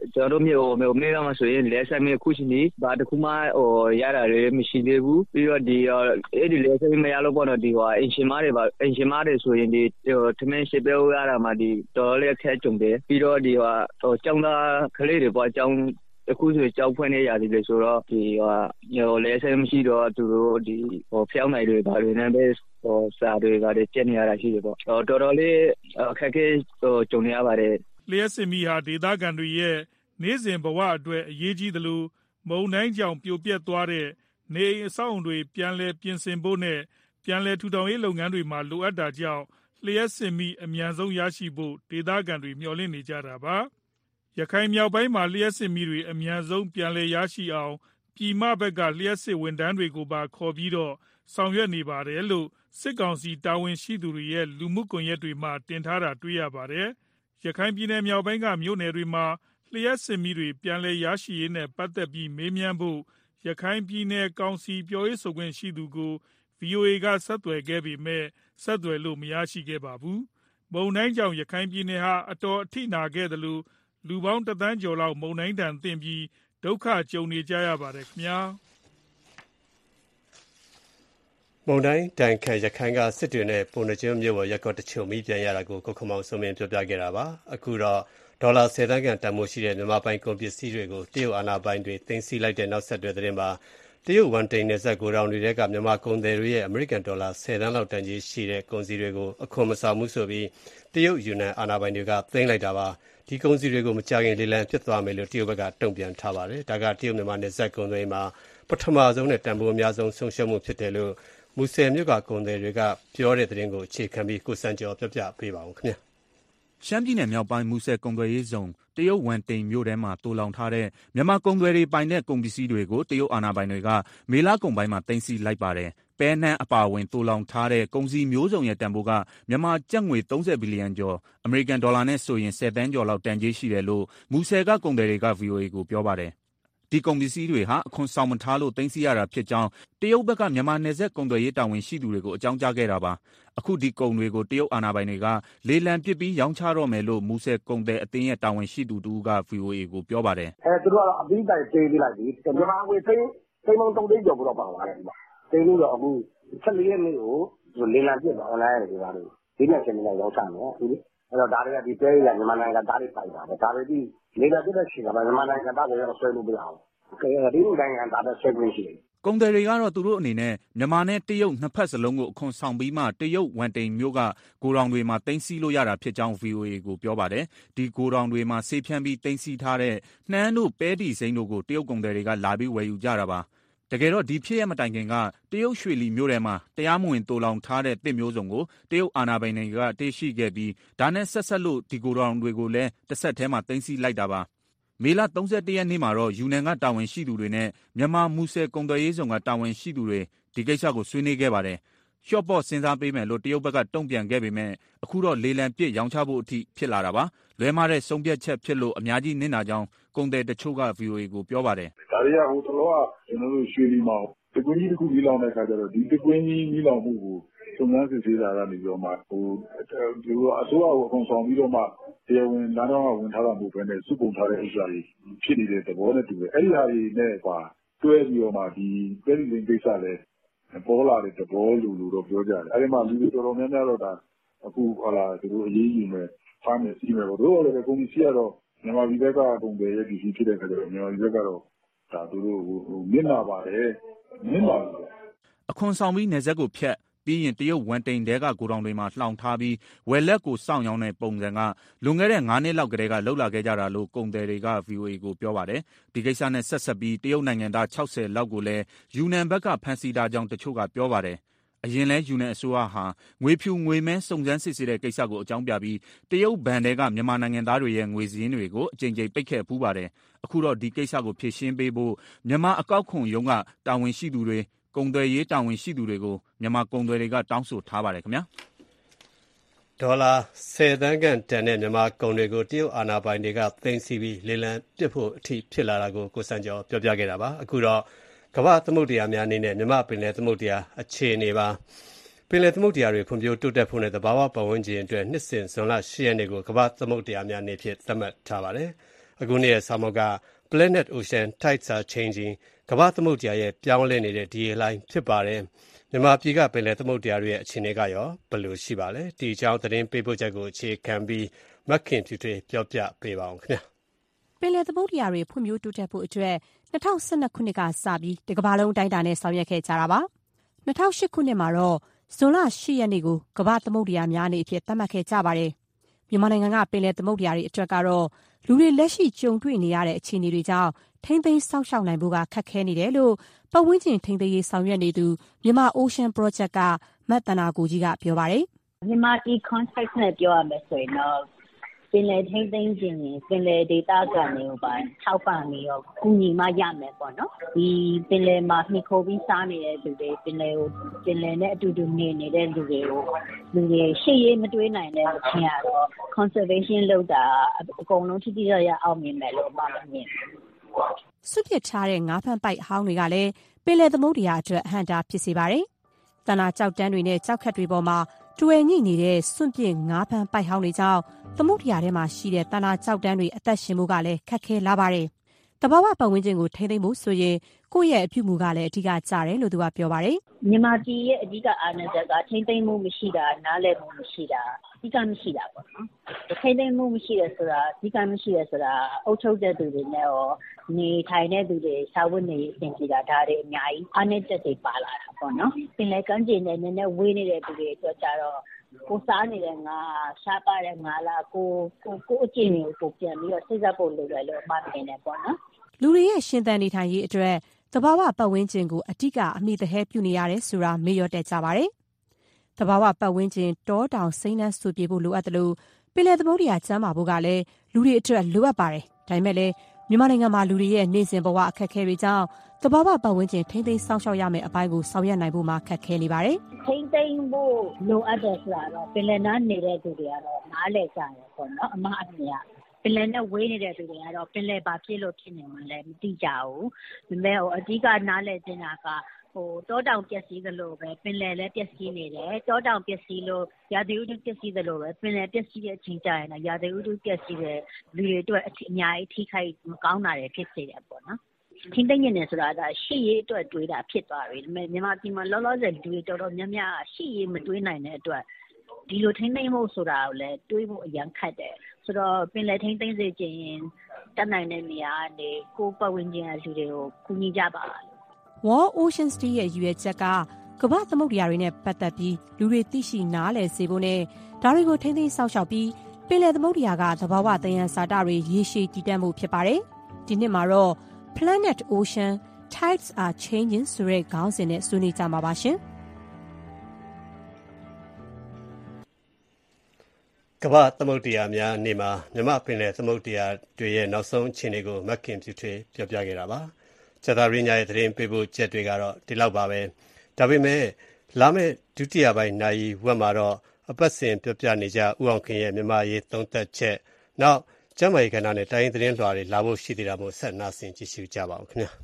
ကျွန်တော်တို့မြို့မေးရမှာဆိုရင်လက်ဆက်မခုရှိနေဘာတခုမှရတာတွေမရှိသေးဘူးပြီးတော့ဒီအဲ့ဒီလက်ဆက်မရလို့ပေါ့နော်ဒီအင်ရှင်မားတွေဆိုရင်ဒီထမင်းရှိပေးရတာမှဒီတော်လေးအခက်ကြုံတယ်ပြီးတော့ဒီကျောင်းသားကလေးတွေပေါ့ကျောင်းအခုဆိုကြောက်ဖွင့်နေရတယ်လေဆိုတော့ဒီလဲဆဲမရှိတော့သူတို့ဒီဖျောင်းနိုင်တွေဘာတွေနဲ့ပဲစာတွေကလည်းကျက်နေရတာရှိတယ်ပေါ့တော်တော်လေးအခက်အခဲကြုံနေရပါတယ်လျှက်စစ်မီးဟာဒေသခံတွေရဲ့နေ့စဉ်ဘဝအတွက်အရေးကြီးသလိုမုန်တိုင်းကြောင့်ပြိုပျက်သွားတဲ့နေအိမ်အဆောက်အုံတွေပြန်လည်ပြင်ဆင်ဖို့နဲ့ပြန်လည်ထူထောင်ရေးလုပ်ငန်းတွေမှာလိုအပ်တာကြောင့်လျှက်စစ်မီးအမြန်ဆုံးရရှိဖို့ဒေသခံတွေမျှော်လင့်နေကြတာပါရခိုင်မြောက်ပိုင်းမှာလျှက်စစ်မီးတွေအမြန်ဆုံးပြန်လည်ရရှိအောင်ပြည်မဘက်ကလျှက်စစ်ဝန်ထမ်းတွေကိုပါခေါ်ပြီးတော့ဆောင်ရွက်နေပါတယ်လို့စစ်ကောင်စီတာဝန်ရှိသူတွေရဲ့လူမှုကွန်ရက်တွေမှာတင်ထားတာတွေ့ရပါတယ်ရခိုင်ပြည်နယ်မြောက်ပိုင်းကမြို့နယ်တွေမှာလျှက်စစ်မီးတွေပြန်လည်ရရှိရေးနဲ့ပတ်သက်ပြီးမေးမြန်းဖို့ရခိုင်ပြည်နယ်ကောင်စီပြောရေးဆိုခွင့်ရှိသူကို VOA ကဆက်သွယ်ခဲ့ပေမဲ့ဆက်သွယ်လို့မရရှိခဲ့ပါဘူးမုန်တိုင်းကြောင့်ရခိုင်ပြည်နယ်ဟာအတော်အထိနာခဲ့တယ်လို့လူပေါင်း1 သန်းကျော်လောက်မုန်တိုင်းဒဏ်သင့်ပြီးဒုက္ခကြုံနေကြရပါတယ်ခင်ဗျာမုန်တိုင်းဒဏ်ခံရခိုင်ကစစ်တွေနဲ့ပုဏ္ဏားကျွန်းမြို့ပေါ်ရပ်ကွက်တချို့မိပြန်ရတာကိုကိုခမောင်စုံမင်းပြောပြခဲ့တာပါအခုတော့ဒေါ်လာ10 သန်းခန့်တန်ဖိုးရှိတဲ့မြန်မာပိုင်ကုန်ပစ္စည်းတွေကိုတရုတ်အာဏာပိုင်တွေသိမ်းဆည်းလိုက်တဲ့နောက်ဆက်တွဲသတင်းမှာတရုတ်ဝန်တိန်နယ်စပ်ကိုတောင်တွေကမြန်မာကုန်သည်တွေရဲ့အမေရိကန်ဒေါ်လာ10 သန်းလောက်တန်ကြီးရှိတဲ့ကုန်စည်တွေကိုအခွန်မဆောင်ဘူးဆိုပြီးတရုတ်ယူနန်အာဏာပိုင်တွေကသိမ်းလိုက်တာပါဒီကုန်စည်တွေကိုမကြခင်လေလံဖြစ်သွားမယ်လို့တရုတ်ဘက်ကတုံ့ပြန်ထားပါတယ်ဒါကတရုတ်မြန်မာနယ်စပ်ကုန်သွယ်ရေးမှာပထမဆုံးနဲ့တန်ဖိုးအများဆုံးဆုံးရှုံးမှုဖြစ်တယ်လို့မူဆယ်မြို့ကကုန်သည်တွေကပြောတဲ့သတင်းကိုအခြေခံပြီးကိုစံကျော်ပြပြပေးပါဦးခင်ဗျာရှမ်းပြည်နယ်မြောက်ပိုင်းမူဆယ်ကုန်သွယ်ရေးဇုံတရုတ်ဝန်တိန်မြို့ထဲမှာတိုးလောင်ထားတဲ့မြန်မာကုန်သွယ်တွေပိုင်တဲ့ကုန်ပစ္စည်းတွေကိုတရုတ်အာဏာပိုင်တွေကမေလကုန်ပိုင်းမှာသိမ်းဆည်းလိုက်ပါတယ်ပဲနှမ်းအပါအဝင်တိုးလောင်ထားတဲ့ကုန်စည်မျိုးစုံရဲ့တန်ဖိုးကမြန်မာကျပ်ငွေ30 ဘီလီယံကျော်အမေရိကန်ဒေါ်လာနဲ့ဆိုရင်10 သန်းကျော်လောက်တန်ကြေးရှိတယ်လို့မူဆယ်ကကုန်သည်တွေက VOA ကိုပြောပါတယ်ဒီကုန်ပစ္စည်းတွေဟာအခွန်ဆောင်မထားလို့သိမ်းဆည်းရတာဖြစ်ကြောင်းတရုတ်ဘက်ကမြန်မာနယ်စပ်ကုန်သွယ်ရေးတာဝန်ရှိသူတွေကိုအကြောင်းကြားခဲ့တာပါအခုဒီကုန်တွေကိုတရုတ်အာဏာပိုင်တွေကလေလံပစ်ပြီးရောင်းချတော့မယ်လို့မူဆယ်ကုန်သည်အသင်းရဲ့တာဝန်ရှိသူတူက VOA ကိုပြောပါတယ်သူတို့ကတော့အပြီးတိုင်ပေးပြီးလိုက်ပြီမြန်မာငွေသိန်းပေါင်း3 သိန်းကျော်တော့ပါပါတယ်ဒီမှာသိန်းလို့အခု14 ရက်နေ့ကိုလေလံပစ်ပါ online တွေပါလို့ဒီနေ့ချင်းလည်းရောက်ချမယ်ဟုတ်ပြီအဲ့တော့ဒါတွေကဒီတဲရမြန်မာနိုင်ငံသားတွေပိုက်တာပဲဒါတွေဒီလေလံပစ်တဲ့ချိန်ကမြန်မာနိုင်ငံသားတွေရောဆွဲလို့မရဘူးဒီလိုနိုင်ငံသားတွေဆွဲလို့ရှိတယ်ကုန်သည်တွေကတော့သူတို့အနေနဲ့မြန်မာနဲ့တရုတ်နှစ်ဖက်စလုံးကိုအခွန်ဆောင်ပြီးမှတရုတ်ဝန်တိန်မြို့ကဂိုဒေါင်တွေမှာသိမ်းဆည်းလို့ရတာဖြစ်ကြောင်း VOA ကိုပြောပါတယ်ဒီဂိုဒေါင်တွေမှာဆေးဖြန်းပြီးသိမ်းဆည်းထားတဲ့နှမ်းတို့ပဲတီစိမ်းတို့ကိုတရုတ်ကုန်သည်တွေကလာပြီးဝယ်ယူကြတာပါတကယ်တော့ဒီဖြစ်ရမတိုင်ခင်ကတရုတ်ရွှေလီမြို့ထဲမှာတရားမဝင်တိုးလောင်ထားတဲ့တစ်မျိုးစုံကိုတရုတ်အာဏာပိုင်တွေကတွေ့ရှိခဲ့ပြီးဒါနဲ့ဆက်လို့ဒီဂိုဒေါင်တွေကိုလည်းတစ်ဆက်တည်းမှာသိမ်းဆည်းလိုက်တာပါမေလ31 ရက်နေ့မှာတော့ယူနန်ကတာဝန်ရှိသူတွေနဲ့မြန်မာမူဆယ်ကုန်သွယ်ရေးဆောင်ကတာဝန်ရှိသူတွေဒီကိစ္စကိုဆွေးနွေးခဲ့ပါတယ်။ရှော့ပေါ့စဉ်းစားပေးမယ်လို့တရုတ်ဘက်ကတုံ့ပြန်ခဲ့ပေမဲ့အခုတော့လေလံပစ်ရောင်းချဖို့အထိဖြစ်လာတာပါ။လွဲမှားတဲ့ဆုံးဖြတ်ချက်ဖြစ်လို့အများကြီးနစ်နာကြောင်းကုန်သည်တချို့က VOA ကိုပြောပါတယ်။ဒါတွေကတလောကကျွန်တော်တို့ရွှေလီမှာတကွင်းကြီးတစ်ခုကြီးလောင်တဲ့ခါကျတော့ဒီတကွင်းကြီးကြီးလောင်မှုကိုစုံစမ်းစစ်ဆေးတာကနေပြီးတော့မှဒီလိုအစိုးရကိုအကုန်ဆောင်ပြီးတော့မှတရားဝင်လမ်းတော်ကဝင်ထားတာမဟုတ်ဘဲနဲ့စုပုံထားတဲ့ဥစ္စာတွေဖြစ်နေတဲ့သဘောနဲ့တူတယ်အဲ့ဒီဟာတွေနဲ့ပါတွဲပြီးတော့မှဒီပြည်သူ့ကိစ္စလည်းပေါ်လာတဲ့သဘောလို့တော့ပြောကြတယ်အဲ့ဒီမှာလူတွေတော်တော်များများတော့ဒါအခုဟာလာသူတို့အရေးယူမယ်ဖမ်းမယ်စီးမယ်ပေါ့တို့လည်းကုန်ပစ္စည်းကတော့မြန်မာပြည်ဘက်ကကုန်တယ်ရဲ့ပစ္စည်းဖြစ်တဲ့ခါကျတော့မြန်မာပြည်ဘက်ကတော့ဒါသူတို့မြင့်လာပါတယ်မြင့်လာတယ်အခွန်ဆောင်ပြီးနယ်စပ်ကိုဖြတ်ပြီးရင်တရုတ်ဝန်တိန်တဲကဂိုဒေါင်တွေမှာလှောင်ထားပြီးဝယ်လက်ကိုစောင့်ရောင်းတဲ့ပုံစံကလွန်ခဲ့တဲ့9 နှစ်လောက်ကတည်းကလှုပ်လာခဲ့ကြတာလို့ကုန်သည်တွေက VOA ကိုပြောပါတယ်ဒီကိစ္စနဲ့ဆက်ပြီးတရုတ်နိုင်ငံသား60လောက်ကိုလည်းယူနန်ဘက်ကဖမ်းဆီးတာကြောင့်တချို့ကပြောပါတယ်အရင်လဲယူနန်အစိုးရဟာငွေဖြူငွေမဲစုံစမ်းစစ်ဆေးတဲ့ကိစ္စကိုအကြောင်းပြပြီးတရုတ်ဘဏ်တွေကမြန်မာနိုင်ငံသားတွေရဲ့ငွေစည်းတွေကိုအကြိမ်ကြိမ်ပိတ်ခဲ့ဖူးပါတယ်အခုတော့ဒီကိစ္စကိုဖြေရှင်းပေးဖို့မြန်မာအကောက်ခွန်ရုံးကတာဝန်ရှိသူတွေကုန်သွယ်ရေးတာဝန်ရှိသူတွေကိုမြန်မာကုန်သွယ်တွေကတောင်းဆိုထားပါတယ်ခင်ဗျာဒေါ်လာ10 သန်းခန့်တန်တဲ့မြန်မာကုန်တွေကိုတရုတ်အာဏာပိုင်တွေကသိမ်းဆည်းပြီးလေလံပစ်ဖို့အထိဖြစ်လာတာကိုကိုစံကျော်ပြောပြခဲ့တာပါအခုတော့ကမ္ဘာသမုဒ္ဒရာများအနေနဲ့မြန်မာပင်လယ်သမုဒ္ဒရာအခြေအနေပါပင်လယ်သမုဒ္ဒရာတွေဖွံ့ဖြိုးတိုးတက်ဖို့နဲ့သဘာဝပတ်ဝန်းကျင်အတွက်နှစ်စဉ်ဇွန်လ10 ရက်နေ့ကိုကမ္ဘာသမုဒ္ဒရာများနေ့ဖြစ်သတ်မှတ်ထားပါတယ်အခုနှစ်ရဲ့ဆောင်းပါးက Planet Ocean Tides are Changing ကမ္ဘာသမုဒ္ဒရာရဲ့ပြောင်းလဲနေတဲ့ဒီရေလှိုင်းဖြစ်ပါတယ်။မြန်မာပြည်ကပင်လယ်သမုဒ္ဒရာတွေရဲ့အခြေအနေကရောဘယ်လိုရှိပါလဲ။ဒီအကြောင်းသတင်းပေးပို့ချက်ကိုအခြေခံပြီးမခင်ဖြူထွေးပြောပြပေးပါအောင်ခင်ဗျာ။ပင်လယ်သမုဒ္ဒရာတွေဖွံ့ဖြိုးတိုးတက်ဖို့အတွက်2012ခုနှစ်ကစပြီးဒီကမ္ဘာလုံးအတိုင်းအတာနဲ့ဆောင်ရွက်ခဲ့ကြတာပါ။2008ခုနှစ်မှာတော့ဇွန်လ10ရက်နေ့ကိုကမ္ဘာသမုဒ္ဒရာများနေ့အဖြစ်သတ်မှတ်ခဲ့ကြပါတယ်။မြန်မာနိုင်ငံကပင်လယ်သမုဒ္ဒရာတွေအတွက်ကတော့လူတွေလက်ရှိကြုံတွေ့နေရတဲ့အခြေအနေတွေကြောင့်ထိမ့်သိမ်းစောင့်ရှောက်နိုင်ဖို့ကခက်ခဲနေတယ်လို့ပတ်ဝန်းကျင်ထိန်းသိမ်းရေးဆောင်ရွက်နေသူမြန်မာ Ocean Project ကမတ်တနာကိုကြီးကပြောပါတယ်။မြန်မာဒီ context နဲ့ပြောရမယ်ဆိုရင်တော့ပင်လယ်ထိန်းသိမ်းခြင်းပင်လယ်ဒေသခံတွေကိုပါထောက်ပံ့ပြီးတော့ကူညီမှရမယ်ပေါ့နော်။ဒီပင်လယ်မှာမှီခိုပြီးစားနေတဲ့လူတွေပင်လယ်နဲ့အတူတူနေနေတဲ့လူတွေရှေ့ရေးမတွေးနိုင်တဲ့အချင်းကတော့ conservation လုပ်တာအကုန်လုံးထိထိရောက်ရောက်အောင်မြင်မယ်လို့မှမမြင်ဘူး။စွန့်ပစ်ထားတဲ့ငါးဖမ်းပိုက်အဟောင်းတွေကလည်းပင်လယ်သမုဒ္ဒရာအတွက်အဟန့်အတားဖြစ်စေပါတယ်။တဏှာကြောက်တန်းတွေနဲ့ကြောက်ခတ်တွေပေါ်မှာတွယ်ညှိနေတဲ့စွန့်ပစ်ငါးဖမ်းပိုက်ဟောင်းတွေကြောင့်သမုဒ္ဒရာထဲမှာရှိတဲ့တဏှာကြောက်တန်းတွေအသက်ရှင်ဖို့ကလည်းခက်ခဲလာပါတယ်။တဘာဝပတ်ဝန်းကျင်ကိုထိန်းသိမ်းဖို့ဆိုရင်ကိုယ့်ရဲ့အပြုမူကလည်းအဓိကကျတယ်လို့သူကပြောပါတယ်။မြန်မာပြည်ရဲ့အဓိကအာဏာချက်ကထိန်းသိမ်းမှုမရှိတာနားလည်မှုမရှိတာအဓိကမရှိတာပေါ့နော်။ထိန်းသိမ်းမှုမရှိတယ်ဆိုတာအဓိကမရှိတယ်ဆိုတာအုပ်ချုပ်တဲ့သူတွေနဲ့ရောနေထိုင်တဲ့သူတွေစာဝတ်နေအဆင်ပြေတာဒါတွေအများကြီးအားနည်းချက်တွေပါလာတာပေါ့နော်။ပင်လယ်ကမ်းခြေနဲ့နည်းနည်းဝေးနေတဲ့သူတွေအတွက်ကြတော့ကိုစားနေတဲ့ငါရှားပါတဲ့ငါလားကိုအကျင့်တွေကိုပြန်ပြီးတော့စိတ်ဆက်ဖို့လိုတယ်လို့မှတ်နေတယ်ပေါ့နော်လူတွေရဲ့ရှင်သန်နေထိုင်ရေးအတွက်သဘာဝပတ်ဝန်းကျင်ကိုအဓိကအမိသဟဲပြုနေရတယ်ဆိုတာမေ့လျော့တတ်ကြပါတယ်သဘာဝပတ်ဝန်းကျင်တောတောင်စိမ်းနှန်းဆူပြေဖို့လိုအပ်တယ်လို့ပင်လယ်သမုဒ္ဒရာကျမ်းမာဖို့ကလည်းလူတွေအတွက်လိုအပ်ပါတယ်ဒါပေမဲ့လည်းမြန်မာနိုင်ငံမှာလူတွေရဲ့နေစဉ်ဘဝအခက်အခဲတွေကြောင့်သဘာဝပတ်ဝန်းကျင်ထိန်းသိမ်းစောင့်ရှောက်ရမယ့်အပိုင်းကိုဆောင်ရွက်နိုင်ဖို့မှာခက်ခဲနေပါတယ်။ထိန်းသိမ်းဖို့လိုအပ်တယ်ဆိုတာတော့ပင်လယ်နားနေတဲ့သူတွေကတော့နားလည်ကြတယ်ပေါ့နော်အမှားအမြင်ပင်လယ်နဲ့ဝေးနေတဲ့သူတွေကတော့ပင်လယ်ဘာဖြစ်လို့ဖြစ်နေမှလည်းမသိကြဘူး။ဒါပေမဲ့အဓိကနားလည်ခြင်းကတောတောင်ပျက်စီးသလိုပဲပင်လယ်လည်းပျက်စီးနေတယ်။တောတောင်ပျက်စီးလို့ရာသီဥတုပျက်စီးသလိုပဲပင်လယ်ပျက်စီးတဲ့အချိန်ကျရင်လည်းရာသီဥတုပျက်စီးတဲ့လူတွေအတွက်အများကြီးထိခိုက်မကောင်းတာတွေဖြစ်စေတယ်ပေါ့နော်။ထိန်းသိမ်းနေဆိုတာကရှေ့ရေးအတွက်တွေးတာဖြစ်သွားပြီ။မြန်မာပြည်မှာလောလောဆယ်လူတွေတော်တော်များများရှေ့ရေးမတွေးနိုင်တဲ့အတွက်ဒီလိုထိန်းသိမ်းဖို့ဆိုတာကိုလည်းတွေးဖို့အရန်ခက်တယ်ဆိုတော့ပင်လယ်ထိန်းသိမ်းစေချင်ရင်တက်နိုင်တဲ့နေရာကနေကိုယ်ပတ်ဝန်းကျင်ကလူတွေကိုကူညီကြပါ World Oceans Day ရဲ့ရည်ရွယ်ချက်ကကမ္ဘာသမုဒ္ဒရာတွေနဲ့ပတ်သက်ပြီးလူတွေသိရှိနားလည်စေဖို့နဲ့ဒါတွေကိုထိန်းသိမ်းစောင့်ရှောက်ပြီးပင်လယ်သမုဒ္ဒရာကသဘာဝသယံဇာတတွေရေရှည်တည်တံ့မှုဖြစ်ပါတယ်ဒီနှစ်မှာတော့ Planet Ocean Tides are Changing ဆိုတဲ့ခေါင်းစဉ်နဲ့ဆွေးနွေးကြမှာပါရှင်ကမ္ဘာသမုဒ္ဒရာများနေ့မှာမြမပင်လယ်သမုဒ္ဒရာတွေရဲ့နောက်ဆုံးအခြေအနေကိုမခင်ဖြူထွေးပြောပြခဲ့တာပါ။ကျသာရင်းညာရဲ့သတင်းပေးပို့ချက်တွေကတော့ဒီလောက်ပါပဲ။ဒါပေမဲ့လာမယ့်ဒုတိယပိုင်းနာရီဝက်မှာတော့အပတ်စဉ်ပြောပြနေကြဦးအောင်ခင်ရဲ့မြမရေးသုံးသက်ချက်နောက်ကျမ်းမာရေးကဏ္ဍနဲ့တိုင်းရင်းသတင်းလွှာတွေလာဖို့ရှိသေးတာမို့ဆက်နာဆင်ကြည့်ရှုကြပါဦးခင်ဗျာ။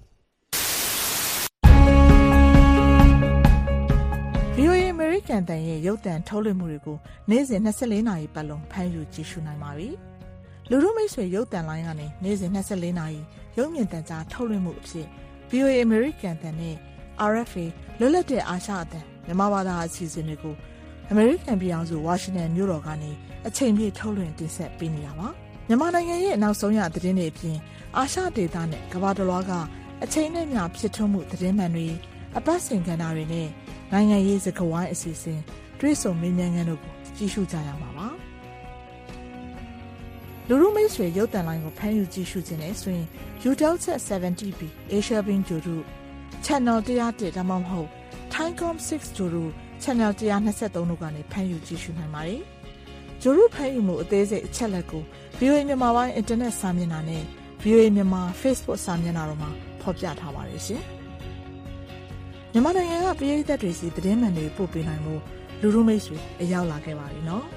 VOA American တန်ရဲ့ရုပ်သံထုတ်လွှင့်မှုတွေကိုနေ့စဉ်24နာရီပတ်လုံးဖမ်းယူကြည့်ရှုနိုင်ပါပြီ။လူထုမိတ်ဆွေရုပ်သံလိုင်းကနေနေ့စဉ်24နာရီရုပ်မြင်သံကြားထုတ်လွှင့်မှုအဖြစ် VOA American တန်နဲ့ RFA လွတ်လပ်တဲ့အာရှအသံမြန်မာဘာသာအစီအစဉ်တွေကို American ပြည်အောင်စု Washington မြို့တော်ကနေအချိန်ပြည့်ထုတ်လွှင့်တင်ဆက်ပေးနေတာပါ။မြန်မာနိုင်ငံရဲ့နောက်ဆုံးရသတင်းတွေအပြင်အာရှဒေသနဲ့ကမ္ဘာတစ်လွှားကအချိန်နဲ့မျှဖြစ်ထွန်းမှုသတင်းမှန်တွေအပတ်စဉ်ကဏ္ဍတွေနဲ့နိုင်ငံရေးစကားဝိုင်းအစီအစဉ်တွေးဆုံမေးမြန်းခန်းတို့ကိုကြည့်ရှုကြရမှာပါလူရုမိတ်ဆွေရုပ်သံလိုင်းကိုဖမ်းယူကြည့်ရှုခြင်းနဲ့ဆိုရင် UTELSAT 70B Asia Bin ဂျိုတို့ Channel 101ဒါမှမဟုတ် Thaicom 6ဂျိုတို့ Channel 123တို့ကနေဖမ်းယူကြည့်ရှုနိုင်ပါတယ်ဂျိုတို့ဖမ်းယူမှုအသေးစိတ်အချက်လက်ကို VOA မြန်မာပိုင်းအင်တာနက်စာမျက်နှာနဲ့ VOA မြန်မာ Facebook စာမျက်နှာတို့မှာဖော်ပြထားပါတယ်ရှင်မြန်မာနိုင်ငံကပြည်သက်တွေစီသတင်းမှန်တွေပို့ပေးနိုင်မှုလူရုမိတ်ဆွေအရောက်လာခဲ့ပါပြီနော်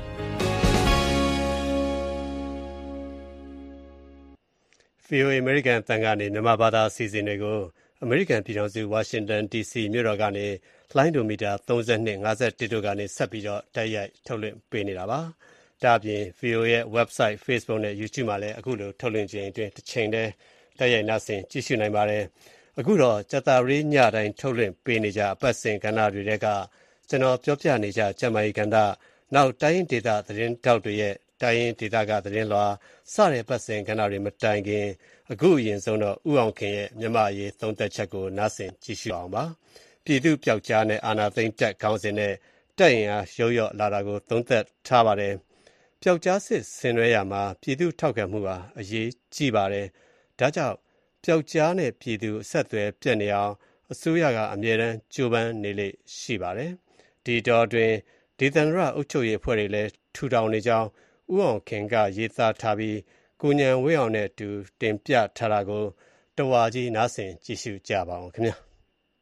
VOA American တန်ကနေမြန်မာဘာသာအစီအစဉ်တွေကို American ပြည်ထောင်စု Washington DC မြို့တော်ကနေလှိုင်းဒိုမီတာ32 51တို့ကနေဆက်ပြီးတော့တိုက်ရိုက်ထုတ်လွှင့်ပေးနေတာပါဒါအပြင် VOA ရဲ့ website, Facebook နဲ့ YouTube မှာလည်းအခုလိုထုတ်လွှင့်ချိန်အတွင်းတစ်ချိန်တည်းတိုက်ရိုက်နားဆင်ကြည့်ရှုနိုင်ပါတယ်။အခုတော့ကြာသပတေးညတိုင်းထုတ်လွှင့်ပေးနေကြအပတ်စဉ်ကဏ္ဍတွေထဲကကျွန်တော်ပြောပြနေကြကျန်းမာရေးကဏ္ဍနောက်တိုင်းရင်းဒေသသတင်းတောက်တွေရဲ့တိုင်းရင်းဒေသကသတင်းလွှာစတဲ့ပတ်စဉ်ကဏ္ဍတွေမတိုင်ခင်အခုအရင်ဆုံးတော့ဥအောင်ခင်ရဲ့မြန်မာအရေးသုံးသက်ချက်ကိုနားဆင်ကြည့်ရှုအောင်ပါ။ပြည်သူ့ပျောက်ကြားနဲ့အာဏာသိမ်းတပ်ခေါင်းစဉ်နဲ့တပ်ရင်အားရုပ်ရော့လာတာကိုသုံးသက်ထားပါတယ်။ပျောက်ကြားစစ်ဆင်နွှဲရမှာပြည်သူထောက်ခံမှုဟာအရေးကြီးပါတယ်။ဒါကြောင့်ပျောက်ကြားနဲ့ပြည်သူအဆက်အသွယ်ပြတ်နေအောင်အစိုးရကအမြဲတမ်းကြိုးပမ်းနေလေရှိပါတယ်။ဒီတော့တွင်ဒေသန္တရအုပ်ချုပ်ရေးအဖွဲ့တွေလည်းထူထောင်နေကြောင်းဥအောင်ခင်ကရေးသားထားပြီးကိုဉာဏ်ဝင်းအောင်နဲ့တူတင်ပြထားတာကိုတဝါကြီးနားဆင်ကြည့်ရှုကြပါအောင်ခင်ဗျာ။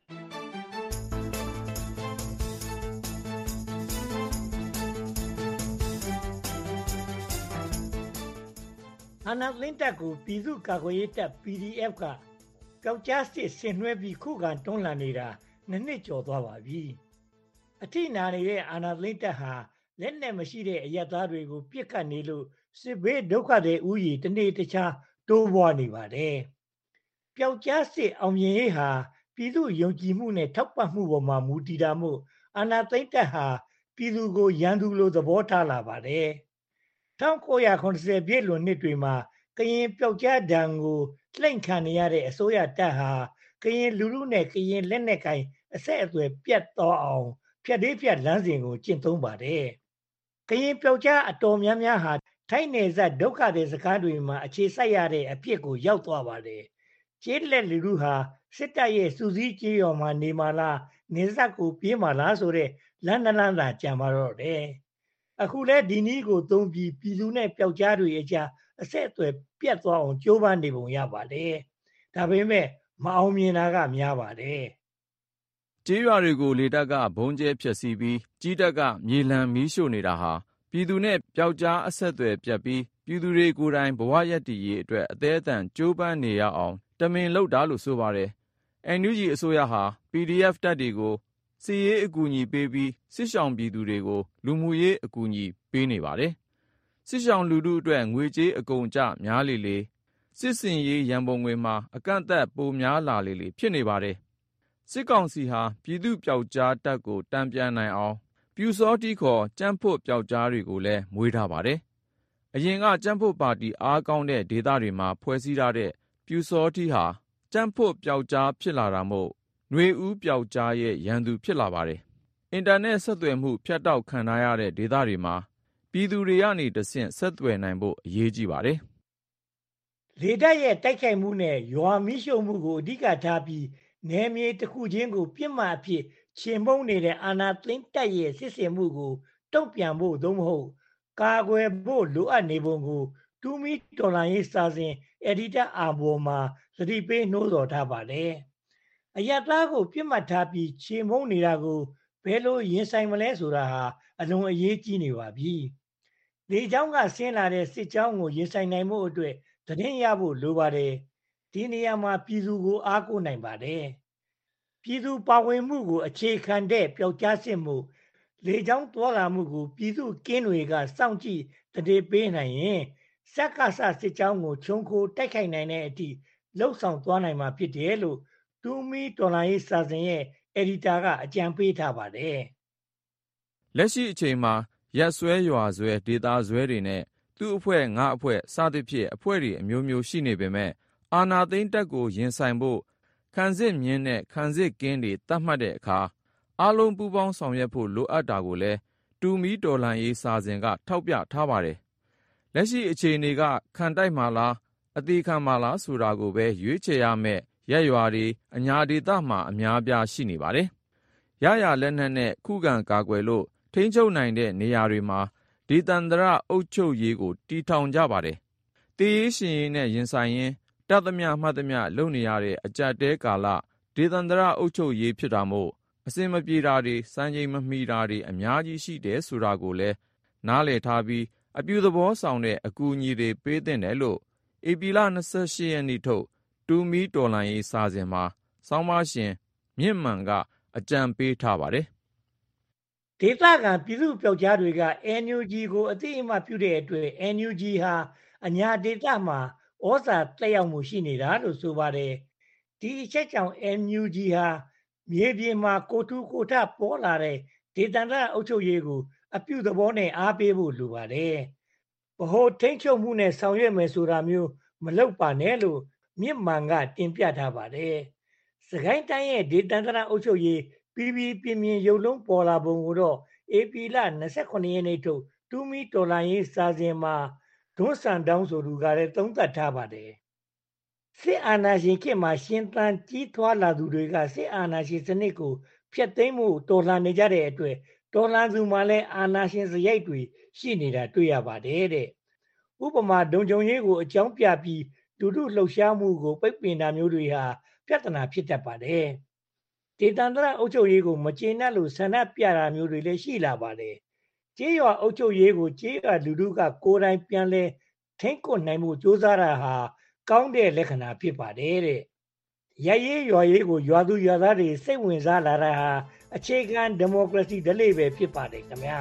အာဏာသိမ်းတပ်ကိုပြည်သူ့ကာကွယ်ရေးတပ် PDF ကပျောက်ကြားစစ်ဆင်နွှဲပြီးခုခံတွန်းလှန်နေတာနှစ်ကျော်သွားပါပြီ။အထိနာနေတဲ့အာဏာသိမ်းတပ်ဟာလက်နက်မရှိတဲ့အရပ်သားတွေကိုပြစ်ခတ်နေလို့စစ်ဘေးဒုက္ခတွေဥယျာဉ်တစ်နေ့တစ်ခြားတိုးပွားနေပါတယ်။ပျောက်ကြားစစ်အောင်မြင်ရေးဟာပြည်သူယုံကြည်မှုနဲ့ထောက်ပံ့မှုပေါ်မှာမူတည်တာမို့အာဏာသိမ်းတပ်ဟာပြည်သူကိုရန်သူလိုသဘောထားလာပါတယ်။1980ပြည့်လွန်နှစ်တွေမှာကရင်ပျောက်ကြားဒဏ်ကိုလှိမ့်ခံနေရတဲ့အစိုးရတပ်ဟာကရင်လူထုနဲ့ကရင်လက်နက်ကိုင်အဆက်အသွယ်ပြတ်သွားအောင်ဖြတ်လေးဖြတ်လမ်းစဉ်ကိုကျင့်သုံးပါတယ်။ကရင်ပျောက်ကြားအတော်များများဟာထိုင်းနယ်စပ်ဒုက္ခသည်စခန်းတွေမှာအခြေစိုက်ရတဲ့အဖြစ်ကိုရောက်သွားပါတယ်။ကျေးလက်လူထုဟာစစ်တပ်ရဲ့စူးစီးကြေးရော်မှာနေမှာလားနယ်စပ်ကိုပြေးမှာလားဆိုတဲ့လမ်းသာကြံပါတော့တယ်။အခုလဲဒီနည်းကိုသုံးပြီးပြည်သူနဲ့ပျောက်ကြားတွေအကြားအဆက်အသွယ်ပြတ်သွားအောင်ကြိုးပမ်းနေပုံရပါတယ်။ဒါပေမဲ့မအောင်မြင်တာကများပါတယ်။ကျေးရွာတွေကိုလေတပ်ကဘုံကျဲဖျက်ဆီးပြီးကြီးတပ်ကမြေလှန်မီးရှို့နေတာဟာပြည်သူနဲ့ပျောက်ကြားအဆက်အသွယ်ပြတ်ပြီးပြည်သူတွေကိုယ်တိုင်ဘဝရပ်တည်ရေးအတွက်အသေးအတန်ကြိုးပမ်းနေရအောင်တမင်လုပ်တာလို့ဆိုပါတယ်။ NUG အစိုးရဟာ PDF တပ်တွေကိုစစ်ရေးအကူအညီပေးပြီးစစ်ရှောင်ပြည်သူတွေကိုလူမှုရေးအကူအညီပေးနေပါတယ်။စစ်ရှောင်လူထုအတွက်ငွေကြေးအကုန်အကျများလေစစ်စင်ရေးရန်ပုံငွေမှာအကန့်အသတ်ပိုများလာလေဖြစ်နေပါတယ်။စစ်ကောင်စီဟာပြည်သူ့ပျောက်ကြားတပ်ကိုတံပြန်နိုင်အောင်ပြူစောတိခေါ်ကြံ့ဖွတ်ပျောက်ကြားတွေကိုလည်းမွေးထားပါတယ်။အရင်ကကြံ့ဖွတ်ပါတီအားကောင်းတဲ့ဒေသတွေမှာဖွဲ့စည်းထားတဲ့ပြူစောတိဟာကြံ့ဖွတ်ပျောက်ကြားဖြစ်လာတာမို့ຫນွေဦးပျောက်ကြားရဲ့ရန်သူဖြစ်လာပါတယ်။အင်တာနက်ဆက်သွယ်မှုဖြတ်တောက်ခံထားရတဲ့ဒေသတွေမှာပြည်သူတွေကနေတဆင့်ဆက်သွယ်နိုင်ဖို့အရေးကြီးပါတယ်။လေတပ်ရဲ့တိုက်ခိုက်မှုနဲ့ရွာမီးရှို့မှုကိုအဓိကထားပြီးနယ်မြေတစ်ခုချင်းကိုပြစ်မှတ်အဖြစ်ချေမှုန်းနေတဲ့အာဏာသိမ်းတပ်ရဲ့စစ်ဆင်မှုကိုတုံ့ပြန်ဖို့သို့မဟုတ်ကာကွယ်ဖို့လိုအပ်နေပုံကိုတူမီတော်လှန်ရေးစာစဉ်အက်ဒီတာအာဘော်မှာသတိပေးနှိုးဆော်ထားပါတယ်။အရပ်သားကိုပြစ်မှတ်ထားပြီးချေမှုန်းနေတာကိုဘယ်လိုရင်ဆိုင်မလဲဆိုတာဟာအလွန်အရေးကြီးနေပါပြီ။လေကြောင်းကဆင်းလာတဲ့စစ်ကြောင်းကိုရင်ဆိုင်နိုင်မှုအတွက်သတင်းရဖို့လိုပါတယ်။ဒီနေရာမှာပြည်သူကိုအားကိုးနိုင်ပါတယ်။ပြည်သူပါဝင်မှုကိုအခြေခံတဲ့ပျောက်ကြားစစ်မှုလေကြောင်းသွားလာမှုကိုပြည်သူကင်းတွေကစောင့်ကြည့်တည်ပေးနိုင်ရင်စက္ကစစစ်ကြောင်းကိုခြုံခိုတိုက်ခိုက်နိုင်တဲ့အထိလှုပ်ဆောင်သွားနိုင်မှာဖြစ်တယ်လို့တူမီတော်လှန်ရေးစာစဉ်ရဲ့အက်ဒီတာကအကြံပေးထားပါတယ်။လက်ရှိအချိန်မှာရက်စွဲရွာစွဲဒေသစွဲတွေနဲ့သူ့အဖွဲ့ငါအဖွဲ့စသဖြင့်အဖွဲ့တွေအမျိုးမျိုးရှိနေပေမဲ့အာဏာသိမ်းတပ်ကိုရင်ဆိုင်ဖို့ခံစစ်မြင်းနဲ့ခံစစ်ကင်းတွေတတ်မှတ်တဲ့အခါအားလုံးပူးပေါင်းဆောင်ရွက်ဖို့လိုအပ်တာကိုလည်းတူမီတော်လှန်ရေးစာစဉ်ကထောက်ပြထားပါတယ်။လက်ရှိအခြေအနေကခံတိုက်မှာလားအသေးခံမှာလားဆိုတာကိုပဲရွေးချယ်ရမယ်ရက်ရွာတွေအညာဒေသမှာအများပြားရှိနေပါတယ်။ရရလက်နက်နဲ့ခုခံကာကွယ်လို့ထိန်းချုပ်နိုင်တဲ့နေရာတွေမှာဒေသန္တရအုပ်ချုပ်ရေးကိုတီထောင်ကြပါတယ်။တည်ရေးရှင်ရေးနဲ့ရင်ဆိုင်ရင်တတ်သမျှမှတ်သမျှလုပ်နေရတဲ့အကြက်တဲကာလဒေသန္တရအုပ်ချုပ်ရေးဖြစ်တာမို့အစင်မပြေတာတွေစံချိန်မမီတာတွေအများကြီးရှိတယ်ဆိုတာကိုလည်းနားလည်ထားပြီးအပြုသဘောဆောင်တဲ့အကူအညီတွေပေးသင့်တယ်လို့ဧပြီလ28ရက်နေ့ထုတ်တူမီတော်လှန်ရေးစာစဉ်မှာဆောင်းပါးရှင်မြင့်မှန်ကအကြံပေးထားပါတယ်ဒေသခံပြည်သူ့ပြောက်ကြားတွေက NUG ကိုအသိအမှတ်ပြုတဲ့အတွက် NUG ဟာအညာဒေသမှာဩဇာတက်ရောက်မှုရှိနေတာလို့ဆိုပါတယ်ဒီအချက်ကြောင့် NUG ဟာမြေပြင်မှာကိုထူကိုထပေါ်လာတဲ့ဒေသန္တရအုပ်ချုပ်ရေးကိုအပြုသဘောနဲ့အားပေးဖို့လိုပါတယ်ဗဟိုထိန်းချုပ်မှုနဲ့ဆောင်ရွက်မယ်ဆိုတာမျိုးမလုပ်ပါနဲ့လို့မြင့်မှန်ကတင်ပြထားပါတယ်စကိုင်းတိုင်းရဲ့ဒေသန္တရအုပ်ချုပ်ရေးပြည်ပြင်းရုပ်လုံးပေါ်လာပုံကိုတော့ AP လ29ရက်နေ့ထုတ်တူမီတော်လိုင်းရေးစာစဉ်မှာဒွန်းဆန်တောင်းဆိုသူကလည်းသုံးသပ်ထားပါတယ်စစ်အာဏာရှင်ခေတ်မှာရှင်သန်ကြီးထွားလာသူတွေကစစ်အာဏာရှင်စနစ်ကိုဖျက်သိမ်းမှုတော်လှန်နေကြတဲ့အတွက်တော်လှန်သူမှလည်းအာဏာရှင်စရိုက်တွေရှိနေတာတွေ့ရပါတယ်တဲ့ဥပမာဒုံကြုံရေးကိုအကြောင်းပြပြီးဒုလှုပ်ရှားမှုကိုပိတ်ပင်တာမျိုးတွေဟာပြဿနာဖြစ်တတ်ပါတယ်ဒေသန္တရအုပ်ချုပ်ရေးကိုမကျေနပ်လို့ဆန္ဒပြတာမျိုးတွေလည်းရှိလာပါတယ်ကျေးရွာအုပ်ချုပ်ရေးကိုကျေးရွာလူထုကကိုယ်တိုင်ပြန်လဲထိန်းကွပ်နိုင်မှုစ조사တာဟာကောင်းတဲ့လက္ခဏာဖြစ်ပါတယ်တဲ့ရရေးရွာရေးကိုရွာသူရွာသားတွေစိတ်ဝင်စားလာတာဟာအခြေခံဒီမိုကရေစီဓလေ့ပဲဖြစ်ပါတယ်ခင်ဗျာ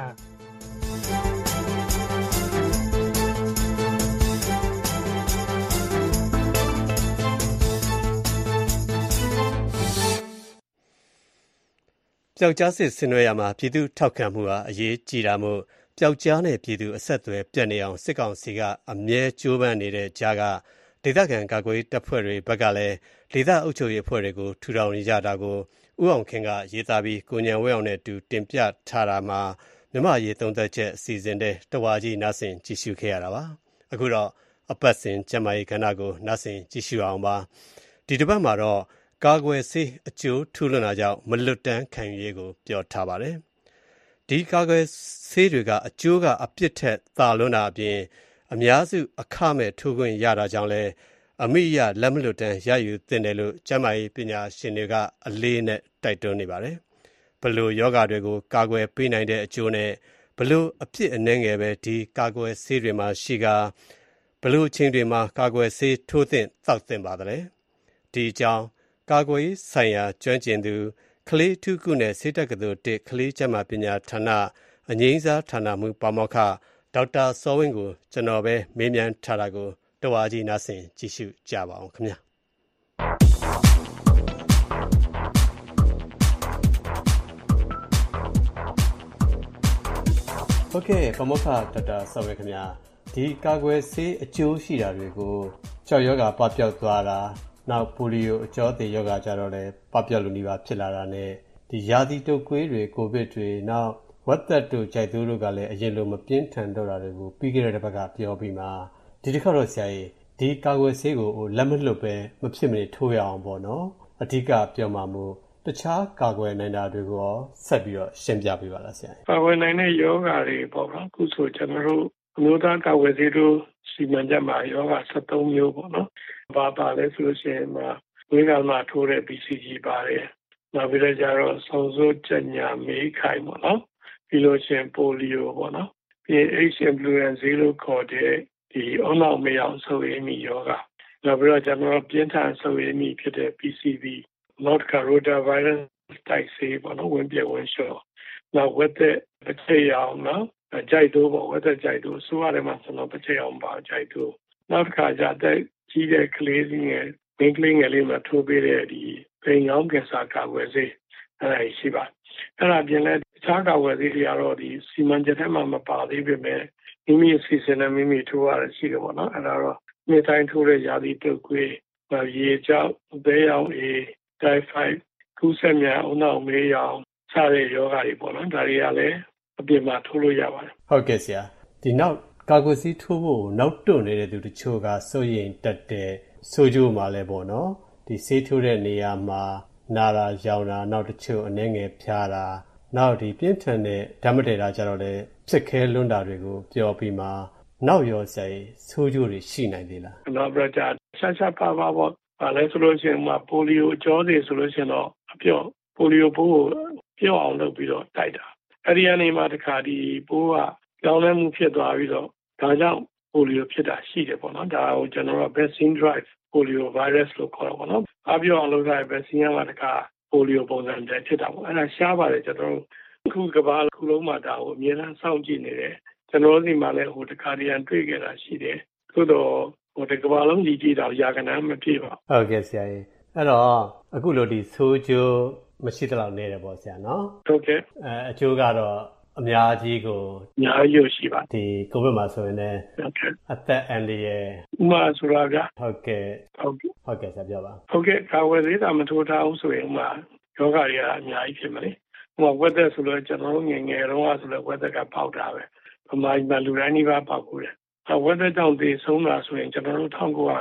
ပျောက်ကြားစစ်ဆင်နွှဲရမှာပြည်သူထောက်ခံမှုဟာအရေးကြီးတာမို့ပျောက်ကြားနဲ့ပြည်သူအဆက်အသွယ်ပြတ်နေအောင်စစ်ကောင်စီကအမြဲကြိုးပမ်းနေတဲ့ကြားကဒေသခံကာကွယ်တပ်ဖွဲ့တွေဘက်ကလည်းဒေသအုပ်ချုပ်ရေးအဖွဲ့တွေကိုထူထောင်နေကြတာကိုဦးအောင်ခင်ကရေးသားပြီးကိုဉာဏ်ဝင်းအောင်နဲ့အတူတင်ပြထားတာမှာမြမရေးသုံးသက်ချက်အစီအစဉ်တဲ့တဝါကြီးနားဆင်ကြည့်ရှုခဲ့ရတာပါအခုတော့အပတ်စဉ်ကျမကြီးကဏ္ဍကိုနားဆင်ကြည့်ရှုအောင်ပါဒီတစ်ပတ်မှာတော့ကာကွယ်ဆေးအကျိုးထူးလွန်တာကြောင့်မလွတ်တမ်းခံယူရေးကိုပြောထားပါတယ်ဒီကာကွယ်ဆေးတွေကအကျိုးကအပြစ်ထက်သာလွန်းတာအပြင်အများစုအခမဲ့ထိုးခွင့်ရတာကြောင့်လဲအမိရလက်မလွတ်တမ်းရယူသင့်တယ်လို့ကျန်းမာရေးပညာရှင်တွေကအလေးနဲ့တိုက်တွန်းနေပါတယ်ဘလို့ယောဂတွေကိုကာကွယ်ပေးနိုင်တဲ့အကျိုးနဲ့ဘလို့အပြစ်အနှဲငယ်ပဲဒီကာကွယ်ဆေးတွေမှာရှိကဘလို့အချိန်တွေမှာကာကွယ်ဆေးထိုးသင့်တောက်သင့်ပါသလဲဒီအကြောင်းကာကွယ်ရေးဆိုင်ရာကျွမ်းကျင်သူကလေးထုကုနဲ့ဆေးတက္ကသိုလ်1ကလေးကျန်းမာပညာဌာနအငြိမ်းစားဌာနမှပါမောက္ခဒေါက်တာစောဝင်းကိုကျွန်တော်ပဲမေးမြန်းထားတာကိုတဝါကြီးနားဆင်ကြည့်ရှုကြပါအောင်ခင်ဗျာဟုတ်ကဲ့ပါမောက္ခဒေါက်တာစောဝင်းခင်ဗျာဒီကာကွယ်ဆေးအကျိုးရှိတာတွေကိုကြောက်ယောဂပပျောက်သွားတာနောက်ပိုလီယိုအကြောသေးယောဂကြတော့လည်းပပျောက်လူနေပါဖြစ်လာတာနဲ့ဒီရာသီတုပ်ကွေးတွေကိုဗစ်တွေနောက်ဝက်သက်တို့ကြိုက်သူတို့ကလည်းအရင်လိုမပြင်းထန်တော့တာတွေကိုပြီးခဲ့တဲ့တစ်ပတ်ကပြောပြီးမှဒီတစ်ခါတော့ဆရာကြီးဒီကာကွယ်ဆေးကိုလက်မလွတ်ပဲမဖြစ်မနေထိုးရအောင်ပေါ့နော်အဓိကပြောမှမို့တခြားကာကွယ်နိုင်တာတွေကိုရောဆက်ပြီးတော့ရှင်းပြပေးပါလားဆရာကြီးကာကွယ်နိုင်တဲ့ယောဂတွေပေါ့နော်အခုဆိုကျွန်တော်တို့အမျိုးသားကာကွယ်ဆေးတို့စီမံချက်မှာယောဂ73မျိုးပေါ့နော်ပါလဲဆိုလို့ရှိရင်ဝိကမထိုးတဲ့ BCG ပါတယ်နောက်ပြီးတော့ကျတော့ဆောင်းစိုးကြညာမေးခိုင်ပေါ့နော်ပြီးလို့ရှိရင်ပိုလီယိုပေါ့နော်ပြီး H influenza လို့ခေါ်တဲ့ဒီအုံနောက်မေးအောင်ဆိုရင်မိယောဂနောက်ပြီးတော့ကျွန်တော်ပြင်းထန်ဆိုရင်မိဖြစ်တဲ့ PCV နောက်တစ်ခါ rotavirus တိုက်ဆေးပေါ့နော်ဝင်ပြဝင်လျှော့နောက်ဝက်သက်တစ်ချိန်အောင်နော်ကြိုက်တော့ပေါ့ဝက်သက်ကြိုက်တော့ဆိုရတယ်မှာကျွန်တော်တစ်ချိန်အောင်ပါကြိုက်တော့နောက်တစ်ခါကျတဲ့ကြီးတဲ့ကလေးစီငယ်မင်းကလေးငယ်လေးမှာထိုးပေးတဲ့ဒီပိန်ရောင်းကင်ဆာကာကွယ်ဆေးအဲ့ဒါရှိပါအဲ့ဒါပြင်လဲတခြားကာကွယ်ဆေးတွေကတော့ဒီစီမံချက်ထဲမှာမပါသေးပေမဲ့မိမိအစီအစဉ်နဲ့မိမိထိုးရတာရှိတယ်ပေါ့နော်အဲ့ဒါတော့နေ့တိုင်းထိုးတဲ့ရာသီတုပ်ကွေးရေကြောက်အသေးရောင်တိုင်ဖိုက်ကူးစက်များအုံနောက်မေးရောင်စတဲ့ယောဂတွေပေါ့နော်ဒါတွေကလည်းအပြင်မှာထိုးလို့ရပါတယ်ဟုတ်ကဲ့ဆရာဒီနောက်ကာကွယ်ဆေးထိုးဖို့နောက်တွန့်နေတဲ့သူတချို့ကစိုးရိမ်တက်တဲ့ဆိုကြိုးမှာလဲပေါ့နော်ဒီဆေးထိုးတဲ့နေရာမှာနာတာရောင်တာနောက်တချို့အနှဲငယ်ဖျားတာနောက်ဒီပြင်းထန်တဲ့ဓာတ်မတည့်တာကြတော့လဲဖြစ်ခဲလွန်းတာတွေကိုပြောပြီးမှနောက်ရောဆိုင်ဆိုကြိုးတွေရှိနိုင်သေးလားနောက်ပြကြရှာပါပေါ့ဘာလဲဆိုလို့ရှိရင်ပိုလီယိုအကြောသေးဆိုလို့ရှိရင်တော့အပြော့ပိုလီယိုပိုးကိုပြော့အောင်လုပ်ပြီးတော့တိုက်တာအဲ့ဒီအနေမှာတခါဒီပိုးကကြောင်းလဲမှုဖြစ်သွားပြီးတော့ဒါကြောင့်ပိုလီယိုဖြစ်တာရှိတယ်ပေါ့နော်ဒါကိုကျွန်တော်တို့ vaccine drive polio virus လို့ခေါ်တော့ပေါ့နော်အပြောင်းအောင်လုပ်တဲ့ vaccine ကတခါ polio ပုံစံတည်းဖြစ်တာပေါ့အဲ့ဒါရှားပါတယ်ကျွန်တော်တို့ခုကဘာခုလုံးမှာဒါကိုအမြဲတမ်းစောင့်ကြည့်နေတယ်ကျွန်တော်ဒီမှာလည်းတခါတည်းတွေ့ခဲ့တာရှိတယ်သို့တော့ဒီကဘာလုံးကြီးတော့ရာကနန်းမပြည့်ပါဟုတ်ကဲ့ဆရာကြီးအဲ့တော့အခုလိုဒီဆိုးကျိုးမရှိသလောက်နေတယ်ပေါ့ဆရာနော်ဟုတ်ကဲ့အကျိုးကတော့အများကြီးကိုအများကြီးရှိပါဒီကိုဗစ်မှာဆိုရင်လည်းအသက်အန္တရာယ်ဥမာဆိုတာဗျဟုတ်ကဲ့ဆရာပြောပါဟုတ်ကဲ့ကာဝယ်သေးတာမထိုးထားဘူးဆိုရင်ဥမာယောဂတွေကအများကြီးဖြစ်မလဲဥမာဝက်သက်ဆိုလို့ကျွန်တော်ငယ်ငယ်တော့ဆိုလို့ဝက်သက်ကပေါက်တာပဲပမာကြီးမှာလူတိုင်းနှိပါပေါက်ကိုတယ်ဝက်သက်ကြောင့်သေဆုံးတာဆိုရင်ကျွန်တော်တို့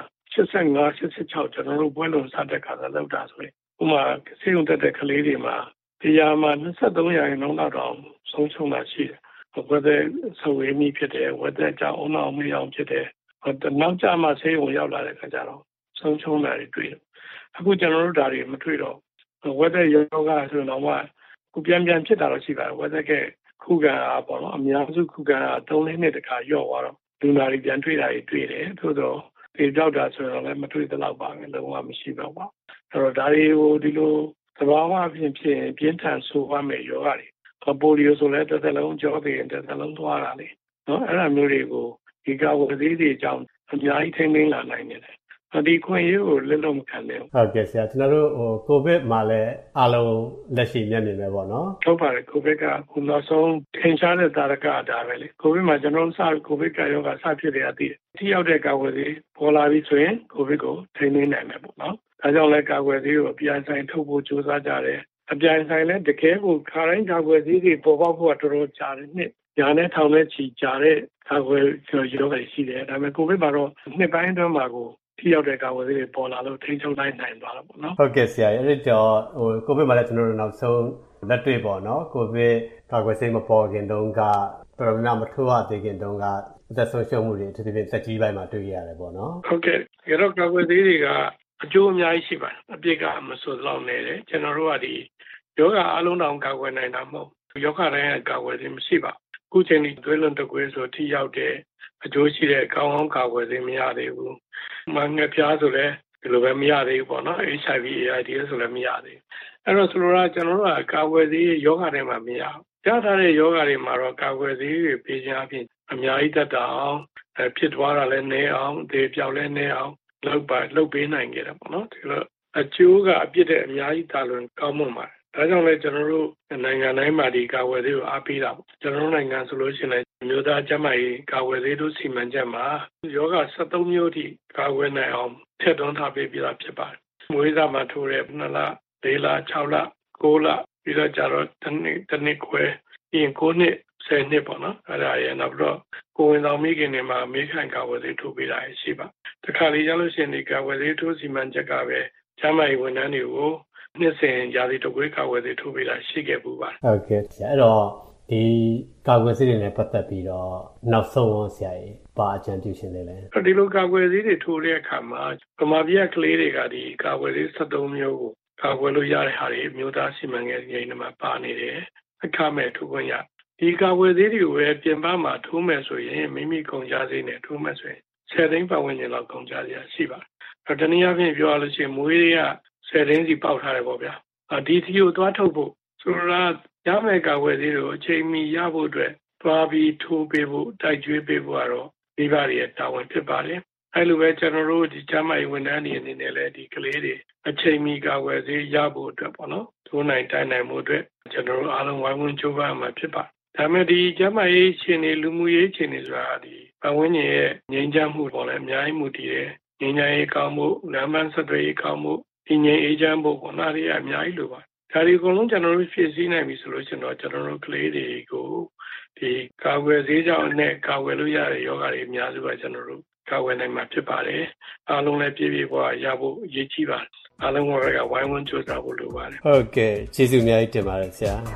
1985 86ကျွန်တော်တို့ပွဲလုံးစတဲ့ခါသာလောက်တာဆိုရင်ဥမာစေုံတက်တဲ့ကလေးတွေမှာတရားမှာ23ရာခိုင်နှုန်းလောက်တော့ဆုံးရှုံးတာရှိတယ်ဝက်သက်ဆိုဝေးမိဖြစ်တယ်ဝက်သက်ကြောင့်အုံနောက်မေးအောင်ဖြစ်တယ်နောက်ကျမှဆေးရုံရောက်လာတဲ့ခါကျတော့ဆုံးရှုံးတာတွေတွေ့တယ်အခုကျွန်တော်တို့ဒါတွေမတွေ့တော့ဝက်သက်ယောဂဆိုတော့မှခုပြန်ဖြစ်တာတော့ရှိပါတယ်ဝက်သက်ကခုခံအားပေါ့နော်အများစုခုခံအား3-4နှစ်တခါလျော့သွားတော့လူနာတွေပြန်တွေ့တာတွေတွေ့တယ်သို့တော့ဒီကြောက်တာဆိုတော့လည်းမတွေ့သလောက်ပါပဲလုံးဝမရှိတော့ပါအဲ့တော့ဒါတွေကိုဒီလိုသဘာဝအဖြစ်ပြင်းထန်ဆိုးရမယ့်ယောဂတွေပိုလီယိုဆိုလည်းတစ်သက်လုံးကြောသေးတယ်တစ်သက်လုံးသွားတာလေနော်အဲ့ဒါမျိုးတွေကိုဒီကာဝယ်ဆေးတွေအကြောင်းအများကြီးထိန်းသိမ်းလာနိုင်တယ်ဒီခွင့်ရေးကိုလက်လုံးမခံနဲ့ဟုတ်ကဲ့ဆရာကျွန်တော်တို့ကိုဗစ်မှာလည်းအားလုံးလက်ရှိမျက်မြင်ပဲပေါ့နော်ဟုတ်ပါတယ်ကိုဗစ်ကခုနောက်ဆုံးထင်ရှားတဲ့သာရကဒါပဲလေကိုဗစ်မှာကျွန်တော်တို့ကိုဗစ်ကရောဂါစဖြစ်တဲ့အသည့်ထိရောက်တဲ့ကာကွယ်ဆေးပေါ်လာပြီဆိုရင်ကိုဗစ်ကိုထိန်းသိမ်းနိုင်မယ်ပေါ့နော်ဒါကြောင့်လည်းကာကွယ်ဆေးကိုအပြိုင်ဆိုင်ထုတ်ဖို့ကြိုးစားကြတယ်အပြိုင်ဆိုင်လည်းတကယ်ကိုခါတိုင်းကာကွယ်ဆေးတွေပေါ်ပေါက်ဖို့တော်တော်ကြာတယ်နှစ်ညာနဲ့ထောင်နဲ့ချီကြာတဲ့ကာကွယ်ရောဂါရှိတယ်ဒါပေမဲ့ကိုဗစ်မှာတော့နှစ်ပိုင်းအတွင်းမှာကိုထိရောက်တဲ့ကာကွယ်ဆေးတွေပေါ်လာလို့ထိန်းချုပ်နိုင်သွားတာပေါ့နော်ဟုတ်ကဲ့ဆရာအဲ့တော့ကိုဗစ်မှာလည်းကျွန်တော်တို့နောက်ဆုံးလက်တွေ့ပေါ့နော်ကိုဗစ်ကာကွယ်ဆေးမပေါ်ခင်တုန်းကတော်တော်များမထိုးရသေးခင်တုန်းကအသက်ဆုံးရှုံးမှုတွေအထူးသဖြင့်သက်ကြီးပိုင်းမှာတွေ့ရတယ်ပေါ့နော်ဟုတ်ကဲ့ဒါတော့ကာကွယ်ဆေးတွေကအကျိုးအများကြီးရှိပါတယ်အပြစ်ကမဆိုးလောက်နေတယ်ကျွန်တော်တို့ကဒီယောဂအလုံးတောင်ကာကွယ်နိုင်တာမဟုတ်ယောဂတိုင်းကကာကွယ်ဆေးမရှိပါအခုချိန်ဒီသွေးလွန်တကွေးဆိုထိရောက်တဲ့အကျိုးရှိတဲ့ကောင်းကောင်းကာကွယ်ဆေးမရသေးဘူးငှက်ဖျားဆိုလည်းဒီလိုပဲမရသေးဘူးပေါ့နော် HIV AIDS ဆိုလည်းမရသေးဘူးအဲ့တော့ဆိုတော့ကျွန်တော်တို့ကကာကွယ်ဆေးယောဂတွေမှာမရဘူးကြားထားတဲ့ယောဂတွေမှာတော့ကာကွယ်ဆေးတွေပေးခြင်းအပြင်အများကြီးတက်တာအောင်ဖြစ်သွားတာလည်းနည်းအောင်ဒေပြောက်လည်းနည်းအောင်လုပ်ပေးနိုင်ကြတယ်ပေါ့နော်ဒီလိုအကျိုးကအပြစ်တဲ့အများကြီးတာလွန်ကောင်းမွန်ပါတယ်ဒါကြောင့်လည်းကျွန်တော်တို့နိုင်ငံတိုင်းမှာဒီကာကွယ်ဆေးကိုအားပေးတာပေါ့ကျွန်တော်တို့နိုင်ငံဆိုလို့ရှိရင်မျိုးသားကျန်းမာရေးကာကွယ်ဆေးတို့စီမံချက်မှာယောဂ73မျိုးထိကာကွယ်နိုင်အောင်ထည့်သွင်းထားပေးပြီးသားဖြစ်ပါတယ်။မွေးစားမှာထိုးတဲ့2လ 4လ 6လ 9လပြီးတော့ကြတော့တစ်နှစ်ခွဲပြီးရင်9နှစ်10နှစ်ပေါ့နော်အဲ့ဒါရနောက်ပြီးတော့ကိုဝင်ဆောင်မိခင်တွေမှာမိခိုင်ကာကွယ်ဆေးထိုးပေးတာရှိပါတခါလေရလို့ရှိရင်ဒီကာကွယ်ဆေးထိုးစီမံချက်ကပဲကျန်းမာရေးဝန်ထမ်းတွေကိုနှစ်စဉ်ရာသီတကွေးကာကွယ်ဆေးထိုးပေးတာရှိခဲ့ပူပါတယ်ဟုတ်ကဲ့ဆရာအဲ့တော့ဒီကာကွယ်ဆေးတွေနဲ့ပတ်သက်ပြီးတော့နောက်ဆုံးဆရာကြီးပါအကြံပြုရှင်လေးလဲဒီလိုကာကွယ်ဆေးတွေထိုးတဲ့အခါမှာဗမာပြည်ကလေးတွေကဒီကာကွယ်ဆေး73မျိုးကိုကာကွယ်လို့ရတဲ့ဟာတွေမျိုးသားစီမံကိန်းတွေမှာပါနေတယ်အခမဲ့ထိုးခွင့်ရဒီကာကွယ်ဆေးတွေကိုပဲပြင်ပမှာထိုးမယ်ဆိုရင်မိမိကုန်ကြဆေးနဲ့ထိုးမယ်ဆိုရင်10သိန်းပတ်ဝန်းကျင်လောက်ကုန်ကြစရာရှိပါတယ်တနည်းအားဖြင့်ပြောရလို့ရှိရင်မွေးတွေက10သိန်းစီပေါက်ထားတယ်ပေါ့ဗျာဒီစီကိုသွားထုတ်ဖို့ဆိုတော့ရမယ့်ကာကွယ်ဆေးတွေကိုအချိန်မီရဖို့အတွက်သွားပြီးထိုးပေးဖို့တိုက်ကျွေးပေးဖို့ကတော့မိဘတွေရဲ့တာဝန်ဖြစ်ပါတယ်အဲလိုပဲကျွန်တော်တို့ဒီကျန်းမာရေးဝန်ထမ်းတွေအနေနဲ့လည်းဒီကလေးတွေအချိန်မီကာကွယ်ဆေးရဖို့အတွက်ပေါ့နော်ထိုးနိုင်တိုင်းနိုင်မှုအတွက်ကျွန်တော်တို့အားလုံးဝိုင်းဝန်းကြိုးပမ်းမှာဖြစ်ပါတယ်ဒါမဲ့ဒီကျန်းမာရေးရှင်တွေလူမှုရေးရှင်တွေဆိုတာဒီပတ်ဝန်းကျင်ရဲ့ငြိမ်းချမ်းမှုပေါ်လည်းအများကြီးမှုတည်တယ်ငြိမ်းချမ်းရေးကောင်းမှုလမ်းမဆက်သွယ်ရေးကောင်းမှုဒီငြိမ်းအေးချမ်းဖို့ပေါ်လာတွေအများကြီးလိုပါဒါဒီအကုန်လုံးကျွန်တော်တို့ဖြည့်ဆည်းနိုင်ပြီဆိုလို့ကျွန်တော်တို့ကလေးတွေကိုဒီကာကွယ်ဆေးကြောင့်နဲ့ကာကွယ်လို့ရတဲ့ယောဂတွေအများစုကကျွန်တော်တို့ကာကွယ်နိုင်မှာဖြစ်ပါတယ်အားလုံးလည်းပြည့်ပြည့်ပေါ်ရဖို့အရေးကြီးပါတယ်အားလုံးကဝိုင်းဝန်းကြိုးစားဖို့လိုပါတယ်ဟုတ်ကဲ့ကျေးဇူးအများကြီးတင်ပါတယ်ဆရာ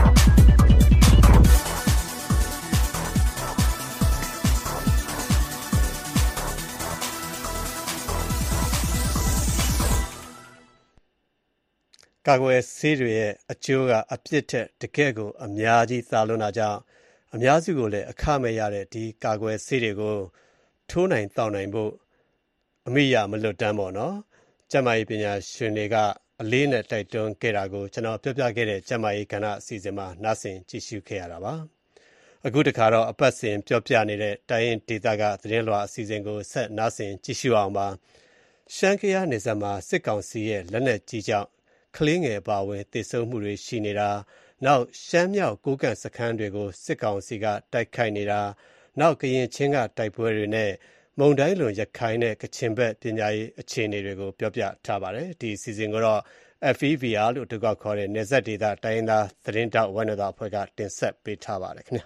ကာကွယ်ဆေးတွေရဲ့အကျိုးကအပြစ်ထက်တကယ့်ကိုအများကြီးသာလွန်တာကြောင့်အများစုကိုလည်းအခမဲ့ရတဲ့ဒီကာကွယ်ဆေးတွေကိုထိုးနိုင်တောင်းနိုင်ဖို့အမိရမလွတ်တမ်းပေါ့နော်ကျန်းမာရေးပညာရှင်တွေကအလေးနဲ့တိုက်တွန်းခဲ့တာကိုကျွန်တော်ပြောပြခဲ့တဲ့ကျမကြီးကဏ္ဍအစီအစဉ်မှာနားဆင်ကြည့်ရှုခဲ့ရတာပါအခုတခါတော့အပတ်စဉ်ပြောပြနေတဲ့တိုင်းရင်းဒေသကသတင်းလွှာအစီအစဉ်ကိုဆက်နားဆင်ကြည့်ရှုအောင်ပါရှမ်းကယားနယ်စပ်မှာစစ်ကောင်စီရဲ့လက်နက်ကြီးကြောင့်ကလေးငယ်ပါဝင်တိုက်ဆုံမှုတွေရှိနေတာနောက်ရှမ်းမြောက်ကိုကန့်စခန်းတွေကိုစစ်ကောင်စီကတိုက်ခိုက်နေတာနောက်ကရင်ချင်းကတိုက်ပွဲတွေနဲ့မုံတိုင်းလွန်ရခိုင်နဲ့ကချင်ဘက်ပညာရေးအခြေအနေတွေကိုပြောပြထားပါတယ်ဒီအစီအစဉ်ကိုတော့ FEVR လို့တကောက်ခေါ်တဲ့နယ်စပ်ဒေသတိုင်းရင်းသားသတင်းတောက်ဝန်တော်အဖွဲ့ကတင်ဆက်ပေးထားပါတယ်ခင်ဗျာ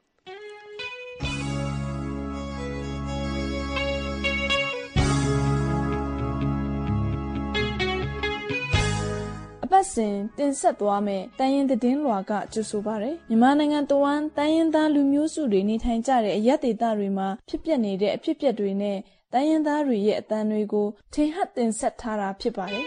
ပတ်စဉ်တင်ဆက်သွားမယ်တိုင်းရင်းသတင်းလွှာကကြိုဆိုပါရယ်မြန်မာနိုင်ငံတဝန်းတိုင်းရင်းသားလူမျိုးစုတွေနေထိုင်ကြတဲ့အရပ်ဒေသတွေမှာဖြစ်ပျက်နေတဲ့အဖြစ်အပျက်တွေနဲ့တိုင်းရင်းသားတွေရဲ့အသံတွေကိုထင်ဟပ်တင်ဆက်ထားတာဖြစ်ပါတယ်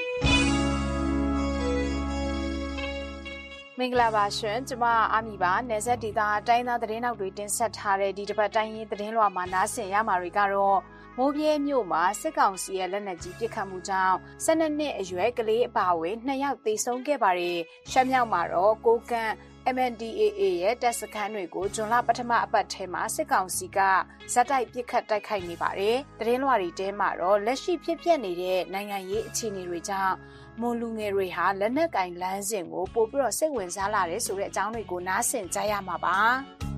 မင်္ဂလာပါရှင်ကျမအာမီပါနယ်စပ်ဒေသတိုင်းသားသတင်းနောက်တွေတင်ဆက်ထားတဲ့ဒီတစ်ပတ်တိုင်းရင်းသတင်းလွှာမှာနားဆင်ရမှာတွေကတော့မိုးပြဲမြို့မှာစစ်ကောင်စီရဲ့လက်နက်ကြီးပစ်ခတ်မှုကြောင့်12နှစ်အရွယ်ကလေးအပါအဝင်2ယောက်သေဆုံးခဲ့ပါတယ်။ရှမ်းမြောက်မှာတော့ကိုကန့် MNDAA ရဲ့တပ်စခန်းတွေကိုဇွန်လပထမအပတ်ထဲမှာစစ်ကောင်စီကဇက်တိုက်ပစ်ခတ်တိုက်ခိုက်နေပါတယ်။သတင်းလွှာတွေထဲမှာတော့လက်ရှိဖြစ်ပျက်နေတဲ့နိုင်ငံရေးအခြေအနေတွေကြောင့်မွန်လူငယ်တွေဟာလက်နက်ကင်လမ်းစဉ်ကိုပို့ပြီးတော့စိတ်ဝင်စားလာတယ်ဆိုတဲ့အကြောင်းတွေကိုနားဆင်ကြရမှာပါ။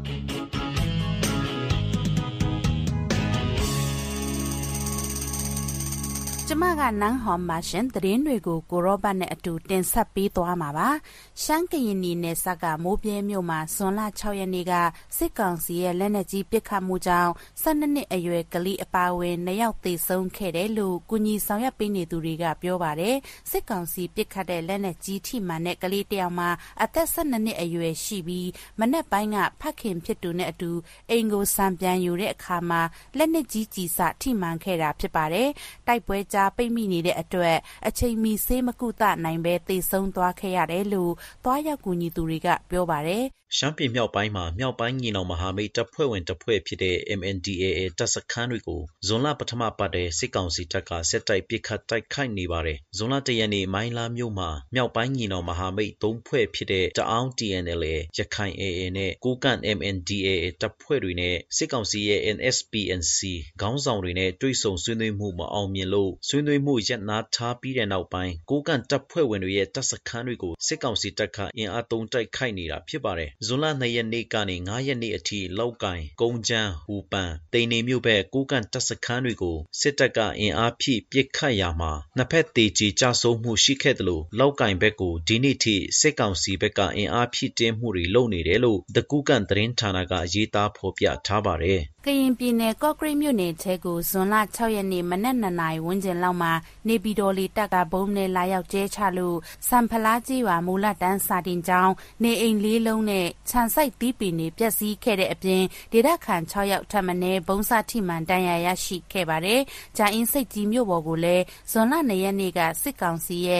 ကျမကနန်းဟော်မာရှင်သတင်းတွေကိုကိုရောဘတ်နဲ့အတူတင်ဆက်ပေးသွားမှာပါရှမ်းကရင်ပြည်နယ်စကမိုးပြဲမြို့မှာဇွန်လ6ရက်နေ့ကစစ်ကောင်စီရဲ့လက်နက်ကြီးပစ်ခတ်မှုကြောင့်12နှစ်အရွယ်ကလေးအပါအဝင်2ယောက်သေဆုံးခဲ့တယ်လို့ကုညီဆောင်ရွက်ပေးနေသူတွေကပြောပါတယ်စစ်ကောင်စီပစ်ခတ်တဲ့လက်နက်ကြီးထိမှန်တဲ့ကလေးတစ်ယောက်မှာအသက်12နှစ်အရွယ်ရှိပြီးမနက်ပိုင်းကဖခင်ဖြစ်သူနဲ့အတူအိမ်ကိုစံပြန်ယူတဲ့အခါမှာလက်နက်ကြီးကြီးစထိမှန်ခဲ့တာဖြစ်ပါတယ်တိုက်ပွဲပိတ်မိနေတဲ့အတွက်အချိန်မီဆေးမကုသနိုင်ပဲသေဆုံးသွားခဲ့ရတယ်လို့သွားရောက်ကူညီသူတွေကပြောပါတယ်ရှမ်းပြည်မြောက်ပိုင်းမှာမြောက်ပိုင်းညီနောင်မဟာမိတ်တပ်ဖွဲ့ဝင်တပ်ဖွဲ့ဖြစ်တဲ့ MNDAA တပ်စခန်းတွေကိုဇွန်လပထမပတ်တဲ့စစ်ကောင်စီတပ်ကဆက်တိုက်ပစ်ခတ်တိုက်ခိုက်နေပါတယ်ဇွန်လ1ရက်နေ့မိုင်းလာမြို့မှာမြောက်ပိုင်းညီနောင်မဟာမိတ်3ဖွဲ့ဖြစ်တဲ့တအောင်း TNLA ရခိုင် AA နဲ့ကိုကန့် MNDAA တပ်ဖွဲ့တွေနဲ့စစ်ကောင်စီရဲ့ NSPNC ခေါင်းဆောင်တွေနဲ့တွေ့ဆုံဆွေးနွေးမှုမအောင်မြင်လို့ဆွေးနွေးမှုရပ်နားထားပြီးတဲ့နောက်ပိုင်းကိုကန့်တပ်ဖွဲ့ဝင်တွေရဲ့တပ်စခန်းတွေကိုစစ်ကောင်စီတပ်ကအင်အားသုံးတိုက်ခိုက်နေတာဖြစ်ပါတယ်ဇွန်လ2ရက်နေ့ကနေ9ရက်နေ့အထိလောက်ကိုင်ကုန်းချမ်းဟူပန်တိန်နေမြို့ဘက်ကိုကန့်တပ်စခန်းတွေကိုစစ်တပ်ကအင်အားဖြည့်ပစ်ခတ်ရာမှာနှစ်ဖက်တေချီကြဆုံးမှုရှိခဲ့တယ်လို့လောက်ကိုင်ဘက်ကိုဒီနေ့ထိစစ်ကောင်စီဘက်ကအင်အားဖြည့်တင်းမှုတွေလုပ်နေတယ်လို့တကူကန့်သတင်းဌာနကရေးသားဖော်ပြထားပါတယ်ကရင်ပြည်နယ်ကော့ကရိတ်မြို့နယ်ထဲကိုဇွန်လ6ရက်နေ့မနက်2နာရီဝန်းကျင်လောက်မှာနေပြည်တော်လေတပ်ကဘုံနဲ့လာရောက်ကျဲချလို့စံဖလားကြီးရွာမူလတန်းစာတင်ကျောင်းနေအိမ်4လုံးနဲ့ခြံစိုက်တီးပင်တွေပျက်စီးခဲ့တဲ့အပြင်ဒေသခံ6ယောက်ထပ်မံဘုံစာထိမှန်တန်ရာရရှိခဲ့ပါတယ်။ဂျာအင်းစိတ်ကြီးမြို့ပေါ်ကိုလည်းဇွန်လ2ရက်နေ့ကစစ်ကောင်စီရဲ့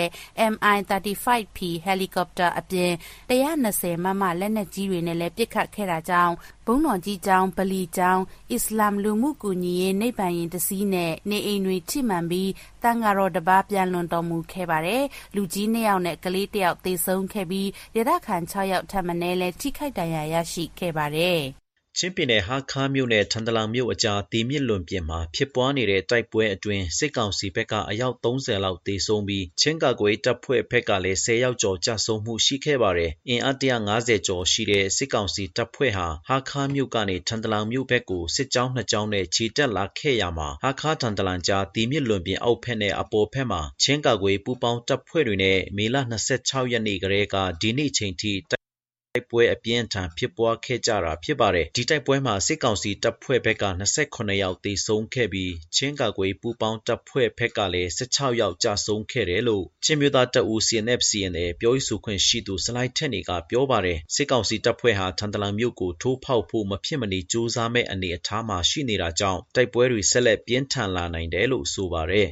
MI-35P ဟယ်လီကော်ပတာအပြင်120မမလက်နက်ကြီးတွေနဲ့လည်းပစ်ခတ်ခဲ့တာကြောင့်ဘုံတော်ကြီးကျောင်းဗလီကျောင်းအစ္စလာမ်လူမှုကူညီရေးနိဗ္ဗာန်ရင်တစည်းနဲ့နေအိမ်တွေထိမှန်ပြီးတန်ဃာတော်တစ်ပါးပြန်လွန်တော်မူခဲ့ပါတယ်။လူကြီး2ယောက်နဲ့ကလေး1ယောက်သေဆုံးခဲ့ပြီးဒေသခံ6ယောက်ထပ်မံလည်းထိခိုက်ဒဏ်ရာရရှိခဲ့ပါတယ်။ချင်းပြည်နယ်ဟာခါမြို့နယ်ထန်တလန်မြို့အကြားတီမြင့်လွန်ပြင်မှာဖြစ်ပွားနေတဲ့တိုက်ပွဲအတွင်းစစ်ကောင်စီဘက်ကအယောက်30လောက်သေဆုံးပြီးချင်းကာကွယ်တပ်ဖွဲ့ဘက်ကလည်း10ယောက်ကျော်ကြာဆုံးမှုရှိခဲ့ပါတယ်။အင်အား150ကျော်ရှိတဲ့စစ်ကောင်စီတပ်ဖွဲ့ဟာဟာခါမြို့ကနေထန်တလန်မြို့ဘက်ကိုစစ်ကြောင်း2ကြောင်းနဲ့ခြေတက်လာခဲ့ရမှာဟာခါထန်တလန်ကြားတီမြင့်လွန်ပြင်အောက်ဘက်နဲ့အပေါ်ဘက်မှာချင်းကာကွယ်ပူးပေါင်းတပ်ဖွဲ့တွေနဲ့မေလ26ရက်နေ့ကလေးကဒီနေ့ချိန်ထိတိုက်ပွဲအပြင်းထန်ဖြစ်ပွားခဲ့ကြတာဖြစ်ပါတယ်ဒီတိုက်ပွဲမှာစစ်ကောင်စီတပ်ဖွဲ့ဘက်က28ယောက်သေဆုံးခဲ့ပြီးချင်းကာကွယ်ပူးပေါင်းတပ်ဖွဲ့ဘက်ကလည်း16ယောက်ကြာဆုံးခဲ့တယ်လို့ချင်းမျိုးသားတပ်ဦး CNF-CNA ပြောရေးဆိုခွင့်ရှိသူစလိုက်ထက်နေကပြောပါတယ်စစ်ကောင်စီတပ်ဖွဲ့ဟာထန်တလန်မြို့ကိုထိုးဖောက်ဖို့မဖြစ်မနေကြိုးစားမဲ့အနေအထားမှာရှိနေတာကြောင့်တိုက်ပွဲတွေဆက်လက်ပြင်းထန်လာနိုင်တယ်လို့ဆိုပါတယ်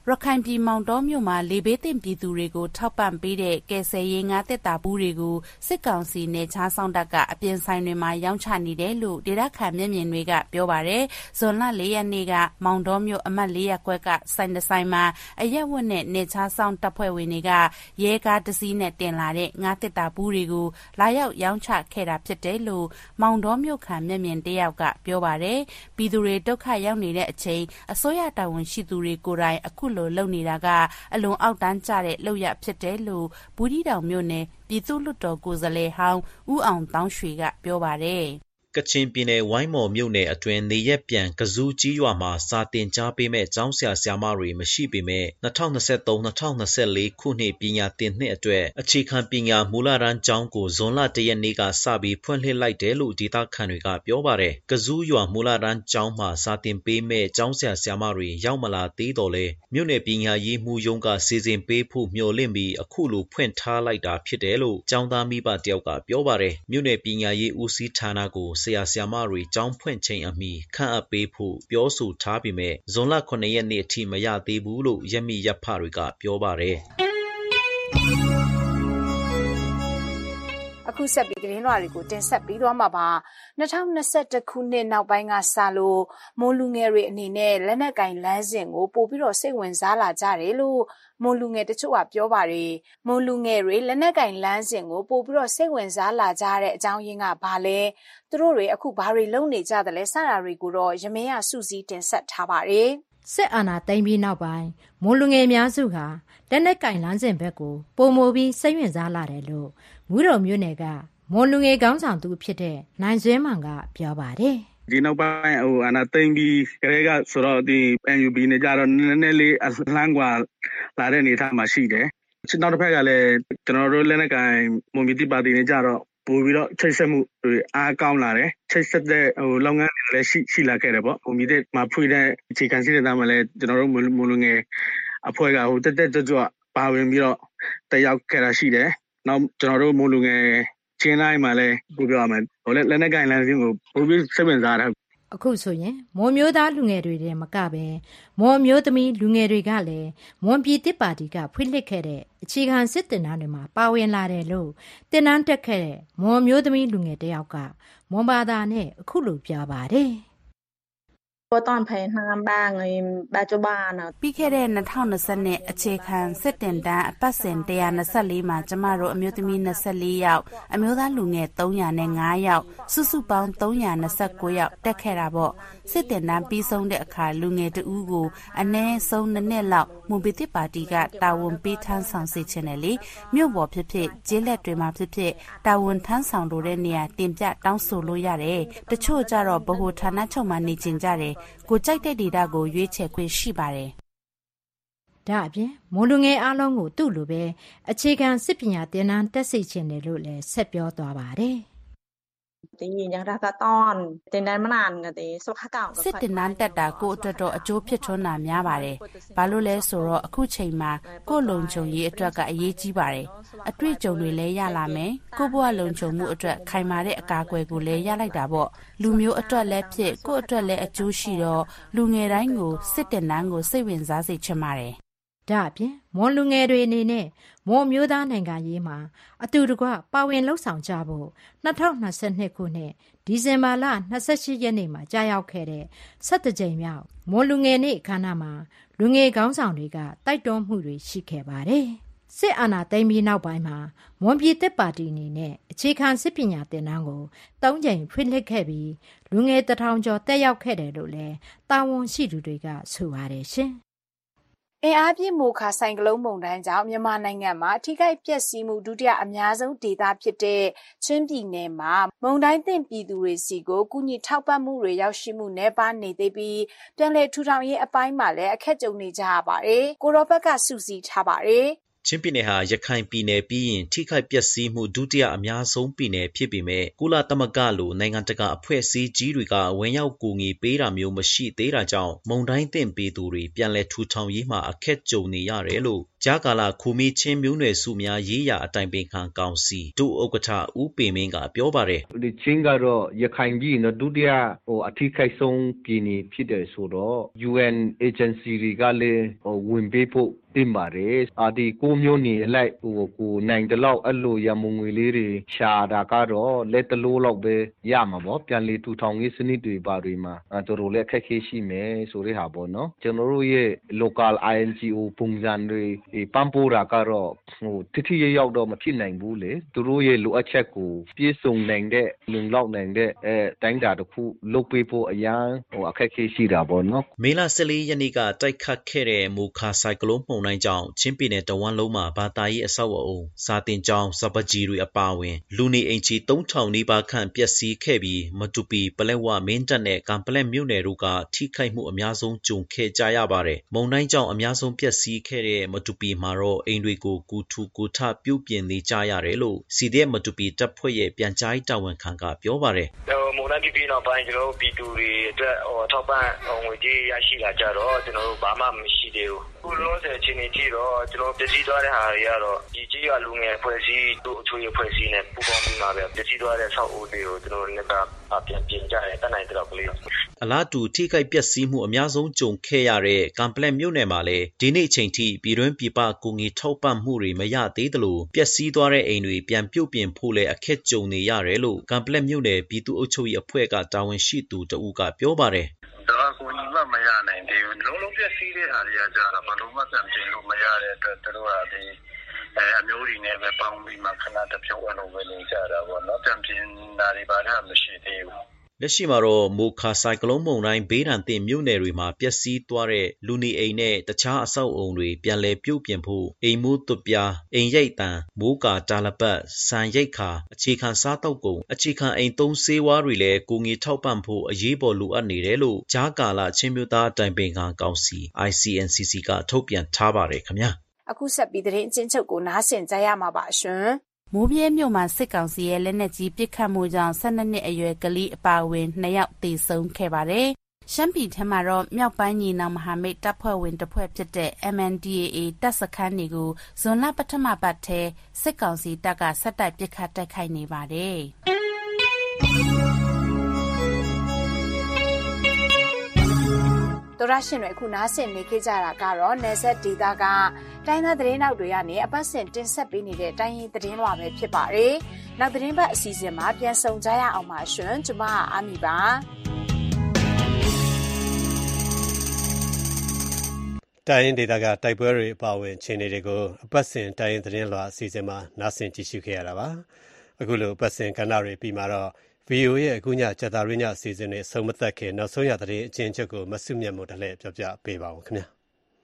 ရခိုင်ပြည်မောင်တော်မြို့မှာလေဘေးသင့်ပြည်သူတွေကိုထောက်ပံ့ပေးတဲ့ကယ်ဆယ်ရေးငါးသက်တာဘူးတွေကိုစစ်ကောင်စီနယ်ခြားစောင့်တပ်ကအပြင်ဆိုင်တွေမှာရောင်းချနေတယ်လို့ဒေသခံမျက်မြင်တွေကပြောပါတယ်။ဇွန်လ 4 ရက်နေ့ကမောင်တော်မြို့အမှတ် 4 ရပ်ကွက်ကဆိုင်တစ်ဆိုင်မှာအရက်ဝတ်နဲ့နယ်ခြားစောင့်တပ်ဖွဲ့ဝင်တွေကရဲကားတစ်စီးနဲ့တင်လာတဲ့ငါးသက်တာဘူးတွေကိုလာရောက်ရောင်းချခဲ့တာဖြစ်တယ်လို့မောင်တော်မြို့ခံမျက်မြင်တစ်ယောက်ကပြောပါတယ်။ပြည်သူတွေဒုက္ခရောက်နေတဲ့အချိန်အစိုးရတာဝန်ရှိသူတွေကိုယ်တိုင်အခုလိုလုပ်နေတာကအလွန်အောက်တန်းကျတဲ့လုပ်ရဖြစ်တယ်လို့ဘူးဒီတောင်မြို့နယ်ပြည်သူ့လွှတ်တော်ကိုယ်စားလှယ်ဟောင်းဦးအောင်တောင်းရွှေကပြောပါတယ်ကချင်ပြည်နယ်ဝိုင်းမော်မြို့နယ်အတွင်းနေရက်ပြန်ကဇူးကြီးရွာမှာစာတင်ကြားပေးမဲ့ကျောင်းဆရာဆရာမတွေမရှိပေမဲ့2023-2024 ခုနှစ်ပညာသင်နှစ်အတွက်အခြေခံပညာမူလတန်းကျောင်းကိုဇွန်လ 1 ရက်နေ့ကစပြီးဖွင့်လှစ်လိုက်တယ်လို့ဒေသခံတွေကပြောပါတယ်။ကဇူးရွာမူလတန်းကျောင်းမှာစာတင်ပေးမဲ့ကျောင်းဆရာဆရာမတွေရောက်မလာသေးတော့လဲမြို့နယ်ပညာရေးမှူးရုံးကစီစဉ်ပေးဖို့မျှော်လင့်ပြီးအခုလိုဖွင့်ထားလိုက်တာဖြစ်တယ်လို့ကျောင်းသားမိဘတယောက်ကပြောပါတယ်။မြို့နယ်ပညာရေးဦးစီးဌာနကိုဆရာဆရာမတွေကျောင်းဖွင့်ချိန်အမီခန့်အပ်ပေးဖို့ပြောဆိုထားပေမဲ့ဇွန်လ 9 ရက်နေ့အထိမရသေးဘူးလို့ရက်မိရပ်ဖတွေကပြောပါတယ်အခုဆက်ပြီးသတင်းလွှာတွေကိုတင်ဆက်ပြီးသွားမှာပါ2021ခုနှစ်နောက်ပိုင်းကစလို့မွန်လူငယ်တွေအနေနဲ့လက်နက်ကင်လမ်းစဉ်ကိုပို့ပြီးတော့စိတ်ဝင်စားလာကြတယ်လို့မွန်လူငယ်တချို့ကပြောပါတယ်မွန်လူငယ်တွေလက်နက်ကင်လမ်းစဉ်ကိုပို့ပြီးတော့စိတ်ဝင်စားလာကြတဲ့အကြောင်းရင်းကဘာလဲသူတို့တွေအခုဘာတွေလုပ်နေကြသလဲစတာတွေကိုတော့ရမင်းရစုစည်းတင်ဆက်ထားပါတယ်စစ်အာဏာသိမ်းပြီးနောက်ပိုင်းမွန်လူငယ်များစုကလက်နက်ကင်လမ်းစဉ်ဘက်ကိုပုံမိုပြီးစိတ်ဝင်စားလာတယ်လို့မူးတော်မြို့နယ်ကမွန်လူငယ်ခေါင်းဆောင်သူဖြစ်တဲ့နိုင်ဆွဲမှန်ကပြောပါတယ်ဒီနောက်ပိုင်းအာဏာသိမ်းပြီးကလေးကဆိုတော့ဒီ NUB နဲ့ကြတော့နည်းနည်းလေးအလှမ်းกว่าလာတဲ့အနေအထားမှာရှိတယ်နောက်တစ်ဖက်ကလည်းကျွန်တော်တို့လက်နက်ကင်မွန်ပြည်တိပါတီနဲ့ကြတော့ပို့ပြီးတော့ချိတ်ဆက်မှုတွေအားကောင်းလာတယ်ချိတ်ဆက်တဲ့လုပ်ငန်းတွေလည်းရှိလာခဲ့တယ်ပေါ့မွန်ပြည်တိမှာဖွင့်တဲ့အခြေခံစည်းတဲ့သားမှာလည်းကျွန်တော်တို့မွန်လူငယ်အဖွဲ့ကတက်ကြွပါဝင်ပြီးတော့တက်ရောက်ခဲ့တာရှိတယ်နောက်ကျွန်တော်တို့မွန်လူငယ်ချင်းတိုင်းမှာလည်းပြောရမယ်လက်နက်ကင်လမ်းစဉ်ကိုပို့ပြီးစိတ်ဝင်စားတာအခုဆိုရင်မွန်မျိုးသားလူငယ်တွေတည်းမကပဲမွန်မျိုးသမီးလူငယ်တွေကလည်းမွန်ပြည်တစ်ပါတီကဖွင့်လှစ်ခဲ့တဲ့အခြေခံစစ်တင်တန်းတွေမှာပါဝင်လာတယ်လို့တင်တန်းတက်ခဲ့တဲ့မွန်မျိုးသမီးလူငယ်တယောက်ကမွန်ဘာသာနဲ့အခုလိုပြောပါတယ်ตอนภายในบ้างปัจจุบันပြီးခဲ့တဲ့2020အခြေခံစစ်တင်တန်းအပတ်စဉ်124မှာကျမတို့အမျိုးသမီး24ယောက်အမျိုးသားလူငယ်305ယောက်စုစုပေါင်း329ယောက်တက်ခဲ့တာပေါ့စစ်တင်တန်းပြီးဆုံးတဲ့အခါလူငယ်တဦးကိုအနည်းဆုံး2နှစ်လောက်မွန်ပြည်သစ်ပါတီကတာဝန်ပေးထမ်းဆောင်စေချင်တယ်လေမြို့ပေါ်ဖြစ်ဖြစ်ကျေးလက်တွေမှာဖြစ်ဖြစ်တာဝန်ထမ်းဆောင်တဲ့နေရာတင်ပြတောင်းဆိုလို့ရတယ်တချို့ကြတော့ဗဟိုဌာနချုပ်မှာနေကျင်ကြတယ်ကိုကြိုက်တဲ့ဒေတာကိုရွေးချယ်ခွင့်ရှိပါတယ်။ဒါအပြင်မွန်လူငယ်အားလုံးကိုသူ့လိုပဲအခြေခံစစ်ပညာသင်တန်းတက်စေချင်တယ်လို့လည်းဆက်ပြောသွားပါတယ်။ဒီညရာကတန်တင်တန်းမနန်ကတဲ့စုခကောင်စစ်တင်တန်းတက်တာကိုအတွက်တော့အကျိုးဖြစ်ထွန်းတာများပါတယ်။ဘာလို့လဲဆိုတော့အခုချိန်မှာကိုလုံခြုံရေးအတွက်ကအရေးကြီးပါတယ်။အတွေ့အကြုံတွေလည်းရလာမယ်။ကိုဘဝလုံခြုံမှုအတွက်ခိုင်မာတဲ့အကာအကွယ်ကိုလည်းရလိုက်တာပေါ့။လူမျိုးအတွက်လည်းဖြစ်ကိုအတွက်လည်းအကျိုးရှိတော့လူငယ်တိုင်းကိုစစ်တင်တန်းကိုစိတ်ဝင်စားစေချင်ပါတယ်။ဒါအပြင်မွန်လူငယ်တွေအနေနဲ့မွန်မျိုးသားနိုင်ငံရေးမှာအတူတကွပါဝင်လှုပ်ဆောင်ကြဖို့2022ခုနှစ်ဒီဇင်ဘာလ28ရက်နေ့မှာကြာရောက်ခဲ့တဲ့17ကြိမ်မြောက်မွန်လူငယ်နေ့အခမ်းအနားမှာလူငယ်ခေါင်းဆောင်တွေကတိုက်တွန်းမှုတွေရှိခဲ့ပါတယ်။စစ်အာဏာသိမ်းပြီးနောက်ပိုင်းမှာမွန်ပြည်သစ်ပါတီအနေနဲ့အခြေခံစစ်ပညာသင်တန်းကို3ကြိမ်ဖွင့်လှစ်ခဲ့ပြီးလူငယ်1000ကျော်တက်ရောက်ခဲ့တယ်လို့လည်းတာဝန်ရှိသူတွေကဆိုပါတယ်ရှင်။အင်အားပြင်းမိုခါဆိုင်ကလုန်းမုန်တိုင်းကြောင့်မြန်မာနိုင်ငံမှာထိခိုက်ပျက်စီးမှုဒုတိယအများဆုံးဒေသဖြစ်တဲ့ချင်းပြည်နယ်မှာမုန်တိုင်းသင့်ပြည်သူတွေစီကိုကုညီထောက်ပံ့မှုတွေရောက်ရှိမှုနည်းပါးနေသေးပြီးပြန်လည်ထူထောင်ရေးအပိုင်းမှာလည်းအခက်ကြုံနေကြရပါတယ်။ကိုရောဘက်ကစုစည်းထားပါတယ်။ချင်းပြည်နယ်ဟာရခိုင်ပြည်နယ်ပြီးရင်ထိခိုက်ပျက်စီးမှုဒုတိယအများဆုံးပြည်နယ်ဖြစ်ပေမဲ့ကုလသမဂ္ဂလိုနိုင်ငံတကာအဖွဲ့အစည်းကြီးတွေကဝင်ရောက်ကူညီပေးတာမျိုးမရှိသေးတာကြောင့်မုန်တိုင်းသင့်ပြည်သူတွေပြန်လည်ထူထောင်ရေးမှာအခက်ကြုံနေရတယ်လို့ကြားကာလခူမီချင်းမျိုးနွယ်စုများရေးရာအတိုင်ပင်ခံကောင်စီဒုဥက္ကဋ္ဌဦးပေမင်းကပြောပါတယ်ဒီချင်းကတော့ရခိုင်ပြည်နော်ဒုတိယအထိခိုက်ဆုံးပြည်နယ်ဖြစ်တယ်ဆိုတော့ UN agency တွေကလည်းဝင်ပေးဖို့တင်ပါတယ်ဒီကိုမျိုးနေလိုက်ကိုနိုင်တလောက်အဲ့လိုရမုံငွေလေးတွေရှာတာကတော့လက်တလို့လောက်ပဲရမှာပေါ့ပြန်လည်ထူထောင်ရေးစနစ်တွေပါတွေမှာတို့တို့လည်းအခက်အခဲရှိမယ်ဆိုတဲ့ဟာပေါ့နော်ကျွန်တော်တို့ရဲ့ local INGO ပုံစံတွေပန်းပိုးတာကတော့တိတိရရောက်တော့မဖြစ်နိုင်ဘူးလေသူတို့ရဲ့လိုအပ်ချက်ကိုပြည့်စုံနိုင်တဲ့လုံလောက်နိုင်တဲ့တိုင်းတာတစ်ခုလုပ်ပေးဖို့အရန်အခက်အခဲရှိတာပေါ့နော်မေလ14ရက်နေ့ကတိုက်ခတ်ခဲ့တဲ့မူခါဆိုင်ကလုန်းမှုန်တိုင်းကြောင့်ချင်းပြည်နယ်တဝန်းလုံးမှာဘာသာရေးအဆောက်အအုံစာတင်ကျောင်းစပကြီးတွေအပါအဝင်လူနေအိမ်ခြေ3000နီးပါးခန့်ပျက်စီးခဲ့ပြီးမတူပီပလက်ဝမင်းတပ်နဲ့ကံပလက်မြို့နယ်တို့ကထိခိုက်မှုအများဆုံးကြုံခဲ့ကြရပါတယ်မုန်တိုင်းကြောင့်အများဆုံးပျက်စီးခဲ့တဲ့မတူပီမှာတော့အိမ်တွေကိုကူထူကူထပြုပြင်နေကြရတယ်လို့စီဒီအက်မတူပီတပ်ဖွဲ့ရဲ့ပြန်ကြားရေးတာဝန်ခံကပြောပါတယ်မုန်တိုင်းပြီးနောက်ပိုင်းကျွန်တော်တို့ပြည်သူတွေအတွက်ထောက်ပံ့ငွေကြေးရရှိလာကြတော့ကျွန်တော်တို့ဘာမှမရှိသေးဘူးခုလုံးဆယ်ချင်းနေကြည့်တော့ကျွန်တော်ပစ္စည်းသွားတဲ့ဟာတွေကတော့ဒီကြီးရလူငယ်ဖွဲ့စည်းတို့အချို့ရဖွဲ့စည်းနဲ့ပူးပေါင်းပြီးမှပဲပစ္စည်းသွားတဲ့ဆောက်အဦတွေကိုကျွန်တော်တို့ပြန်ပြင်ကြတယ်တတ်နိုင်တော့ကလေးအလားတူထိခိုက်ပျက်စီးမှုအများဆုံးကြုံခဲ့ရတဲ့ကံပလက်မြို့နယ်မှာလည်းဒီနေ့ချိန်ထိပြည်တွင်းပြည်ပကူငီထောက်ပံ့မှုတွေမရသေးသလိုပျက်စီးသွားတဲ့အိမ်တွေပြန်ပြုတ်ပြင်ဖို့လည်းအခက်ကြုံနေရတယ်လို့ကံပလက်မြို့နယ်ပြည်သူ့အုပ်ချုပ်ရေးအဖွဲ့ကတာဝန်ရှိသူတဦးကပြောပါတယ်ဒါကကိုညီမမရနိုင်သေးဘူးလုံးလုံးပျက်စီးတဲ့ဟာတွေကကြာတာဘာလို့မှပြန်ပြင်လို့မရတဲ့အတွက်တို့ကဒီအမျိုးတွေနဲ့ပဲပေါင်းပြီးမှခဏတစ်ဖြုတ်အောင်ပဲနေကြတာပေါ့နော်ပြန်ပြင်တာတွေဘာမှမရှိသေးဘူးလက်ရှိမှာတော့မိုခါဆိုင်ကလုန်းမုန်တိုင်းဘေးဒဏ်သင့်မြို့နယ်တွေမှာပျက်စီးသွားတဲ့လူနေအိမ်နဲ့တခြားအဆောက်အုံတွေပြန်လည်ပြုပြင်ဖို့အိမ်မိုးသွပ်ပြားအိမ်ရိပ်တံမိုးကာတာလပတ်စံရိပ်ခါအခြေခံစားတောက်ကုန်အခြေခံအိမ်သုံးဆေးဝါးတွေလည်းကိုငီထောက်ပံ့ဖို့အရေးပေါ်လိုအပ်နေတယ်လို့ကြားကာလချင်းမျိုးသားတိုင်ပင်ခံကောင်စီ ICNCC ကထုတ်ပြန်ထားပါတယ်ခင်ဗျာအခုဆက်ပြီးသတင်းချင်းချုပ်ကိုနားဆင်ကြရမှာပါရှင်မိုးပြဲမြို့မှာစစ်ကောင်စီရဲ့လက်နက်ကြီးပစ်ခတ်မှုကြောင့်12နှစ်အရွယ်ကလေးအပါအဝင်2ယောက်သေဆုံးခဲ့ပါတယ်။ရှမ်းပြည်ထက်မှာတော့မြောက်ပိုင်းညီနောင်မဟာမိတ်တပ်ဖွဲ့ဝင်တစ်ဖွဲ့ဖြစ်တဲ့ MNDAA တပ်စခန်းတွေကိုဇွန်လပထမပတ်ထဲစစ်ကောင်စီတပ်ကဆက်တိုက်ပစ်ခတ်တိုက်ခိုက်နေပါတယ်။တော်ရရှင်တွေအခုနားဆင်နေကြတာကတော့နယ်ဆက်ဒေသကတိုင်းသားသတင်းနောက်တွေကနေအပတ်စဉ်တင်ဆက်ပေးနေတဲ့တိုင်းရင်းသတင်းလွှာပဲဖြစ်ပါတယ်။နောက်သတင်းပတ်အစီအစဉ်မှာပြန်ဆောင်ကြရအောင်ပါရှင်။ကျွန်မအာမီပါ။တိုင်းရင်းဒေသကတိုက်ပွဲတွေအပါအဝင်ခြေအနေတွေကိုအပတ်စဉ်တိုင်းရင်းသတင်းလွှာအစီအစဉ်မှာနားဆင်ကြည့်ရှုခဲ့ရတာပါ။အခုလိုအပတ်စဉ်ကဏ္ဍတွေပြီးမှာတော့VOA ရဲ့အခုညကျတာရင်းညအစီအစဉ်တွေဆုံးမသက်ခင်နောက်ဆုံးရသတင်းအချင်းချုပ်ကိုမဆုမြတ်မို့တလဲပြောပြပေးပါဦးခင်ဗျာ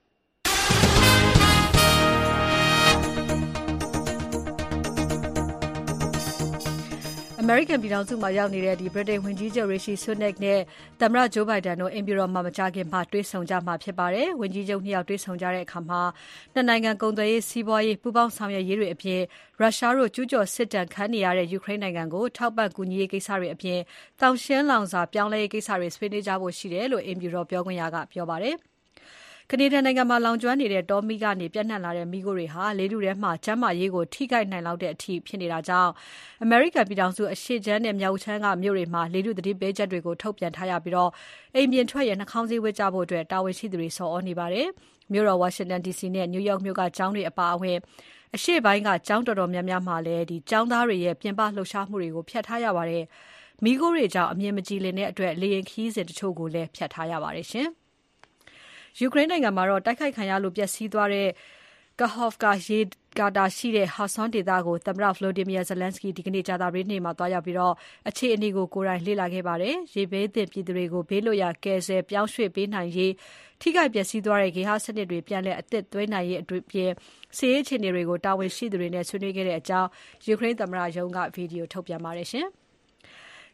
အမေရိကန်ပြည်ထောင်စုမှာရောက်နေတဲ့ဗြိတိန်ဝန်ကြီးချုပ် Rishi Sunak နဲ့သမ္မတ Joe Biden တို့အိမ်ဖြူတော်မှာမကြာခင်တွေ့ဆုံကြမှာဖြစ်ပါတယ်။ဝန်ကြီးချုပ်နှစ်ယောက်တွေ့ဆုံကြတဲ့အခါမှာနှစ်နိုင်ငံကုန်သွယ်ရေး၊စီးပွားရေးပူးပေါင်းဆောင်ရွက်ရေးတွေအပြင်ရုရှားတို့ကျူးကျော်စစ်ဒဏ်ခံနေရတဲ့ယူကရိန်းနိုင်ငံကိုထောက်ပံ့ကူညီရေးကိစ္စတွေအပြင်သောင်ရှင်းလောင်စာပြောင်းလဲရေးကိစ္စတွေဆွေးနွေးကြဖို့ရှိတယ်လို့အိမ်ဖြူတော်ပြောခွင့်ရကပြောပါတယ်။ကနေဒါနိုင်ငံမှာလောင်ကျွမ်းနေတဲ့တောမီးကနေပြန့်နှံ့လာတဲ့မီးခိုးတွေဟာလေထုထဲမှာကျန်းမာရေးကိုထိခိုက်နိုင်လောက်တဲ့အထိဖြစ်နေတာကြောင့်အမေရိကန်ပြည်ထောင်စုအရှေ့ခြမ်းနဲ့မြောက်ခြမ်းကမြို့တွေမှာလေထုသတိပေးချက်တွေကိုထုတ်ပြန်ထားရပြီးအိမ်ပြင်ထွက်ရင်နှာခေါင်းစည်းဝတ်ကြဖို့တာဝန်ရှိသူတွေဆော်ဩနေပါတယ်။မြို့တော်ဝါရှင်တန် DC နဲ့နယူးယောက်မြို့ကကျောင်းတွေအပါအဝင်အရှေ့ပိုင်းကကျောင်းတော်တော်များများမှာလည်းကျောင်းသားတွေရဲ့ပြင်ပလှုပ်ရှားမှုတွေကိုဖျက်ထားရပါတယ်။မီးခိုးတွေကြောင့်အမြင်မကြည်လင်တဲ့အတွက်လေယာဉ်ခရီးစဉ်တချို့ကိုလည်းဖျက်ထားရပါတယ်ရှင်။ယူကရိန်းနိုင်ငံမှာတိုက်ခိုက်ခံရလို့ပျက်စီးသွားတဲ့ Kakhovka ရေကာတာရှိတဲ့ Kherson ဒေသကိုသမ္မတ Volodymyr Zelensky ဒီကနေ့ကြာသပတေးနေ့မှာသွားရောက်ပြီးအခြေအနေကိုကိုယ်တိုင်လေ့လာခဲ့ပါတယ်။ရေဘေးသင့်ပြည်သူတွေကိုဘေးလွတ်ရာကယ်ဆယ်ပြောင်းရွှေ့ပေးနိုင်ရေးထိခိုက်ပျက်စီးသွားတဲ့ဂေဟစနစ်တွေပြန်လည်အသစ်သွင်းနိုင်ရေးအပြင်စစ်ရေးအခြေအနေတွေကိုတာဝန်ရှိသူတွေနဲ့ဆွေးနွေးခဲ့တဲ့အကြောင်းယူကရိန်းသမ္မတရုံးကဗီဒီယိုထုတ်ပြန်ပါတယ်ရှင်။က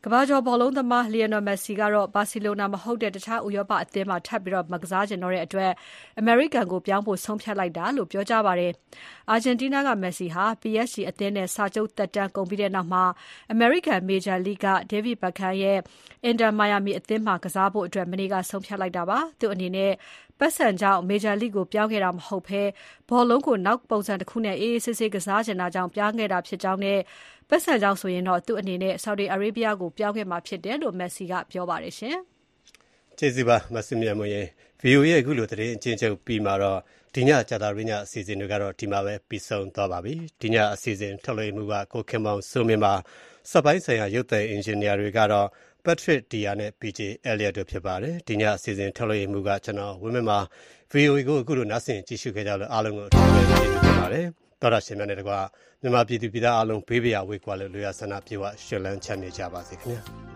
ကမ္ဘာကျော်ဘောလုံးသမား Lionel Messi ကတော့ဘာစီလိုနာမဟုတ်တဲ့တခြားဥရောပအသင်းမှာထပ်ပြီးမကစားချင်တော့တဲ့အတွက်အမေရိကန်ကိုပြောင်းဖို့ဆုံးဖြတ်လိုက်တာလို့ပြောကြားပါတယ်။ အာဂျင်တီးနားက Messi ဟာ PSG အသင်းနဲ့စာချုပ်သက်တမ်းကုန်ပြီးတဲ့နောက်မှာအမေရိကန်မေဂျာလိဂ်က David Beckham ရဲ့ Inter Miami အသင်းမှာကစားဖို့မနေ့ကဆုံးဖြတ်လိုက်တာပါ။ သူ့အနေနဲ့ပတ်စံကြောင့်မေဂျာလိဂ်ကိုပြောင်းခဲ့တာမဟုတ်ဘဲဘောလုံးကိုနောက်ပုံစံတစ်ခုနဲ့အေးအေးဆေးဆေးကစားချင်တာကြောင့်ပြောင်းခဲ့တာဖြစ်ကြောင်းနဲ့ပတ်စံကြောင့်ဆိုရင်တော့သူ့အနေနဲ့ Saudi Arabia ကိုပြောင်းခဲ့မှာဖြစ်တယ်လို့ Messi ကပြောပါတယ်ရှင်။ကျေးဇူးပါမဆုမြတ်မွန်ရေ VOA ရဲ့အခုလိုသတင်းအချင်းချုပ်ပြီးမှာတော့ဒီညကြာတာရင်းညအစီအစဉ်တွေကတော့ဒီမှာပဲပြီးဆုံးသွားပါပြီ။ဒီညအစီအစဉ်ထုတ်လွှင့်မှုကကိုခင်မောင်စိုးမင်းပါစက်ပိုင်းဆိုင်ရာရုပ်သံအင်ဂျင်နီယာတွေကတော့ Patrick Dia နဲ့ PJ Elliott တို့ဖြစ်ပါတယ်။ဒီညအစီအစဉ်ထုတ်လွှင့်မှုကကျွန်တော်ဝင်းမင်းပါ VOA ကိုအခုလိုနားဆင်ကြည့်ရှုခဲ့ကြလို့အားလုံးကိုအထူးပဲကျေးဇူးတင်ပါတယ်။သောတာရှင်များနဲ့တကွာမြန်မာပြည်သူပြည်သားအားလုံးဘေးပရာဝေးကွာလို့လူရဆန္ဒပြေဝရှင်လန်းချမ်းမြေကြပါစေခင်ဗျာ။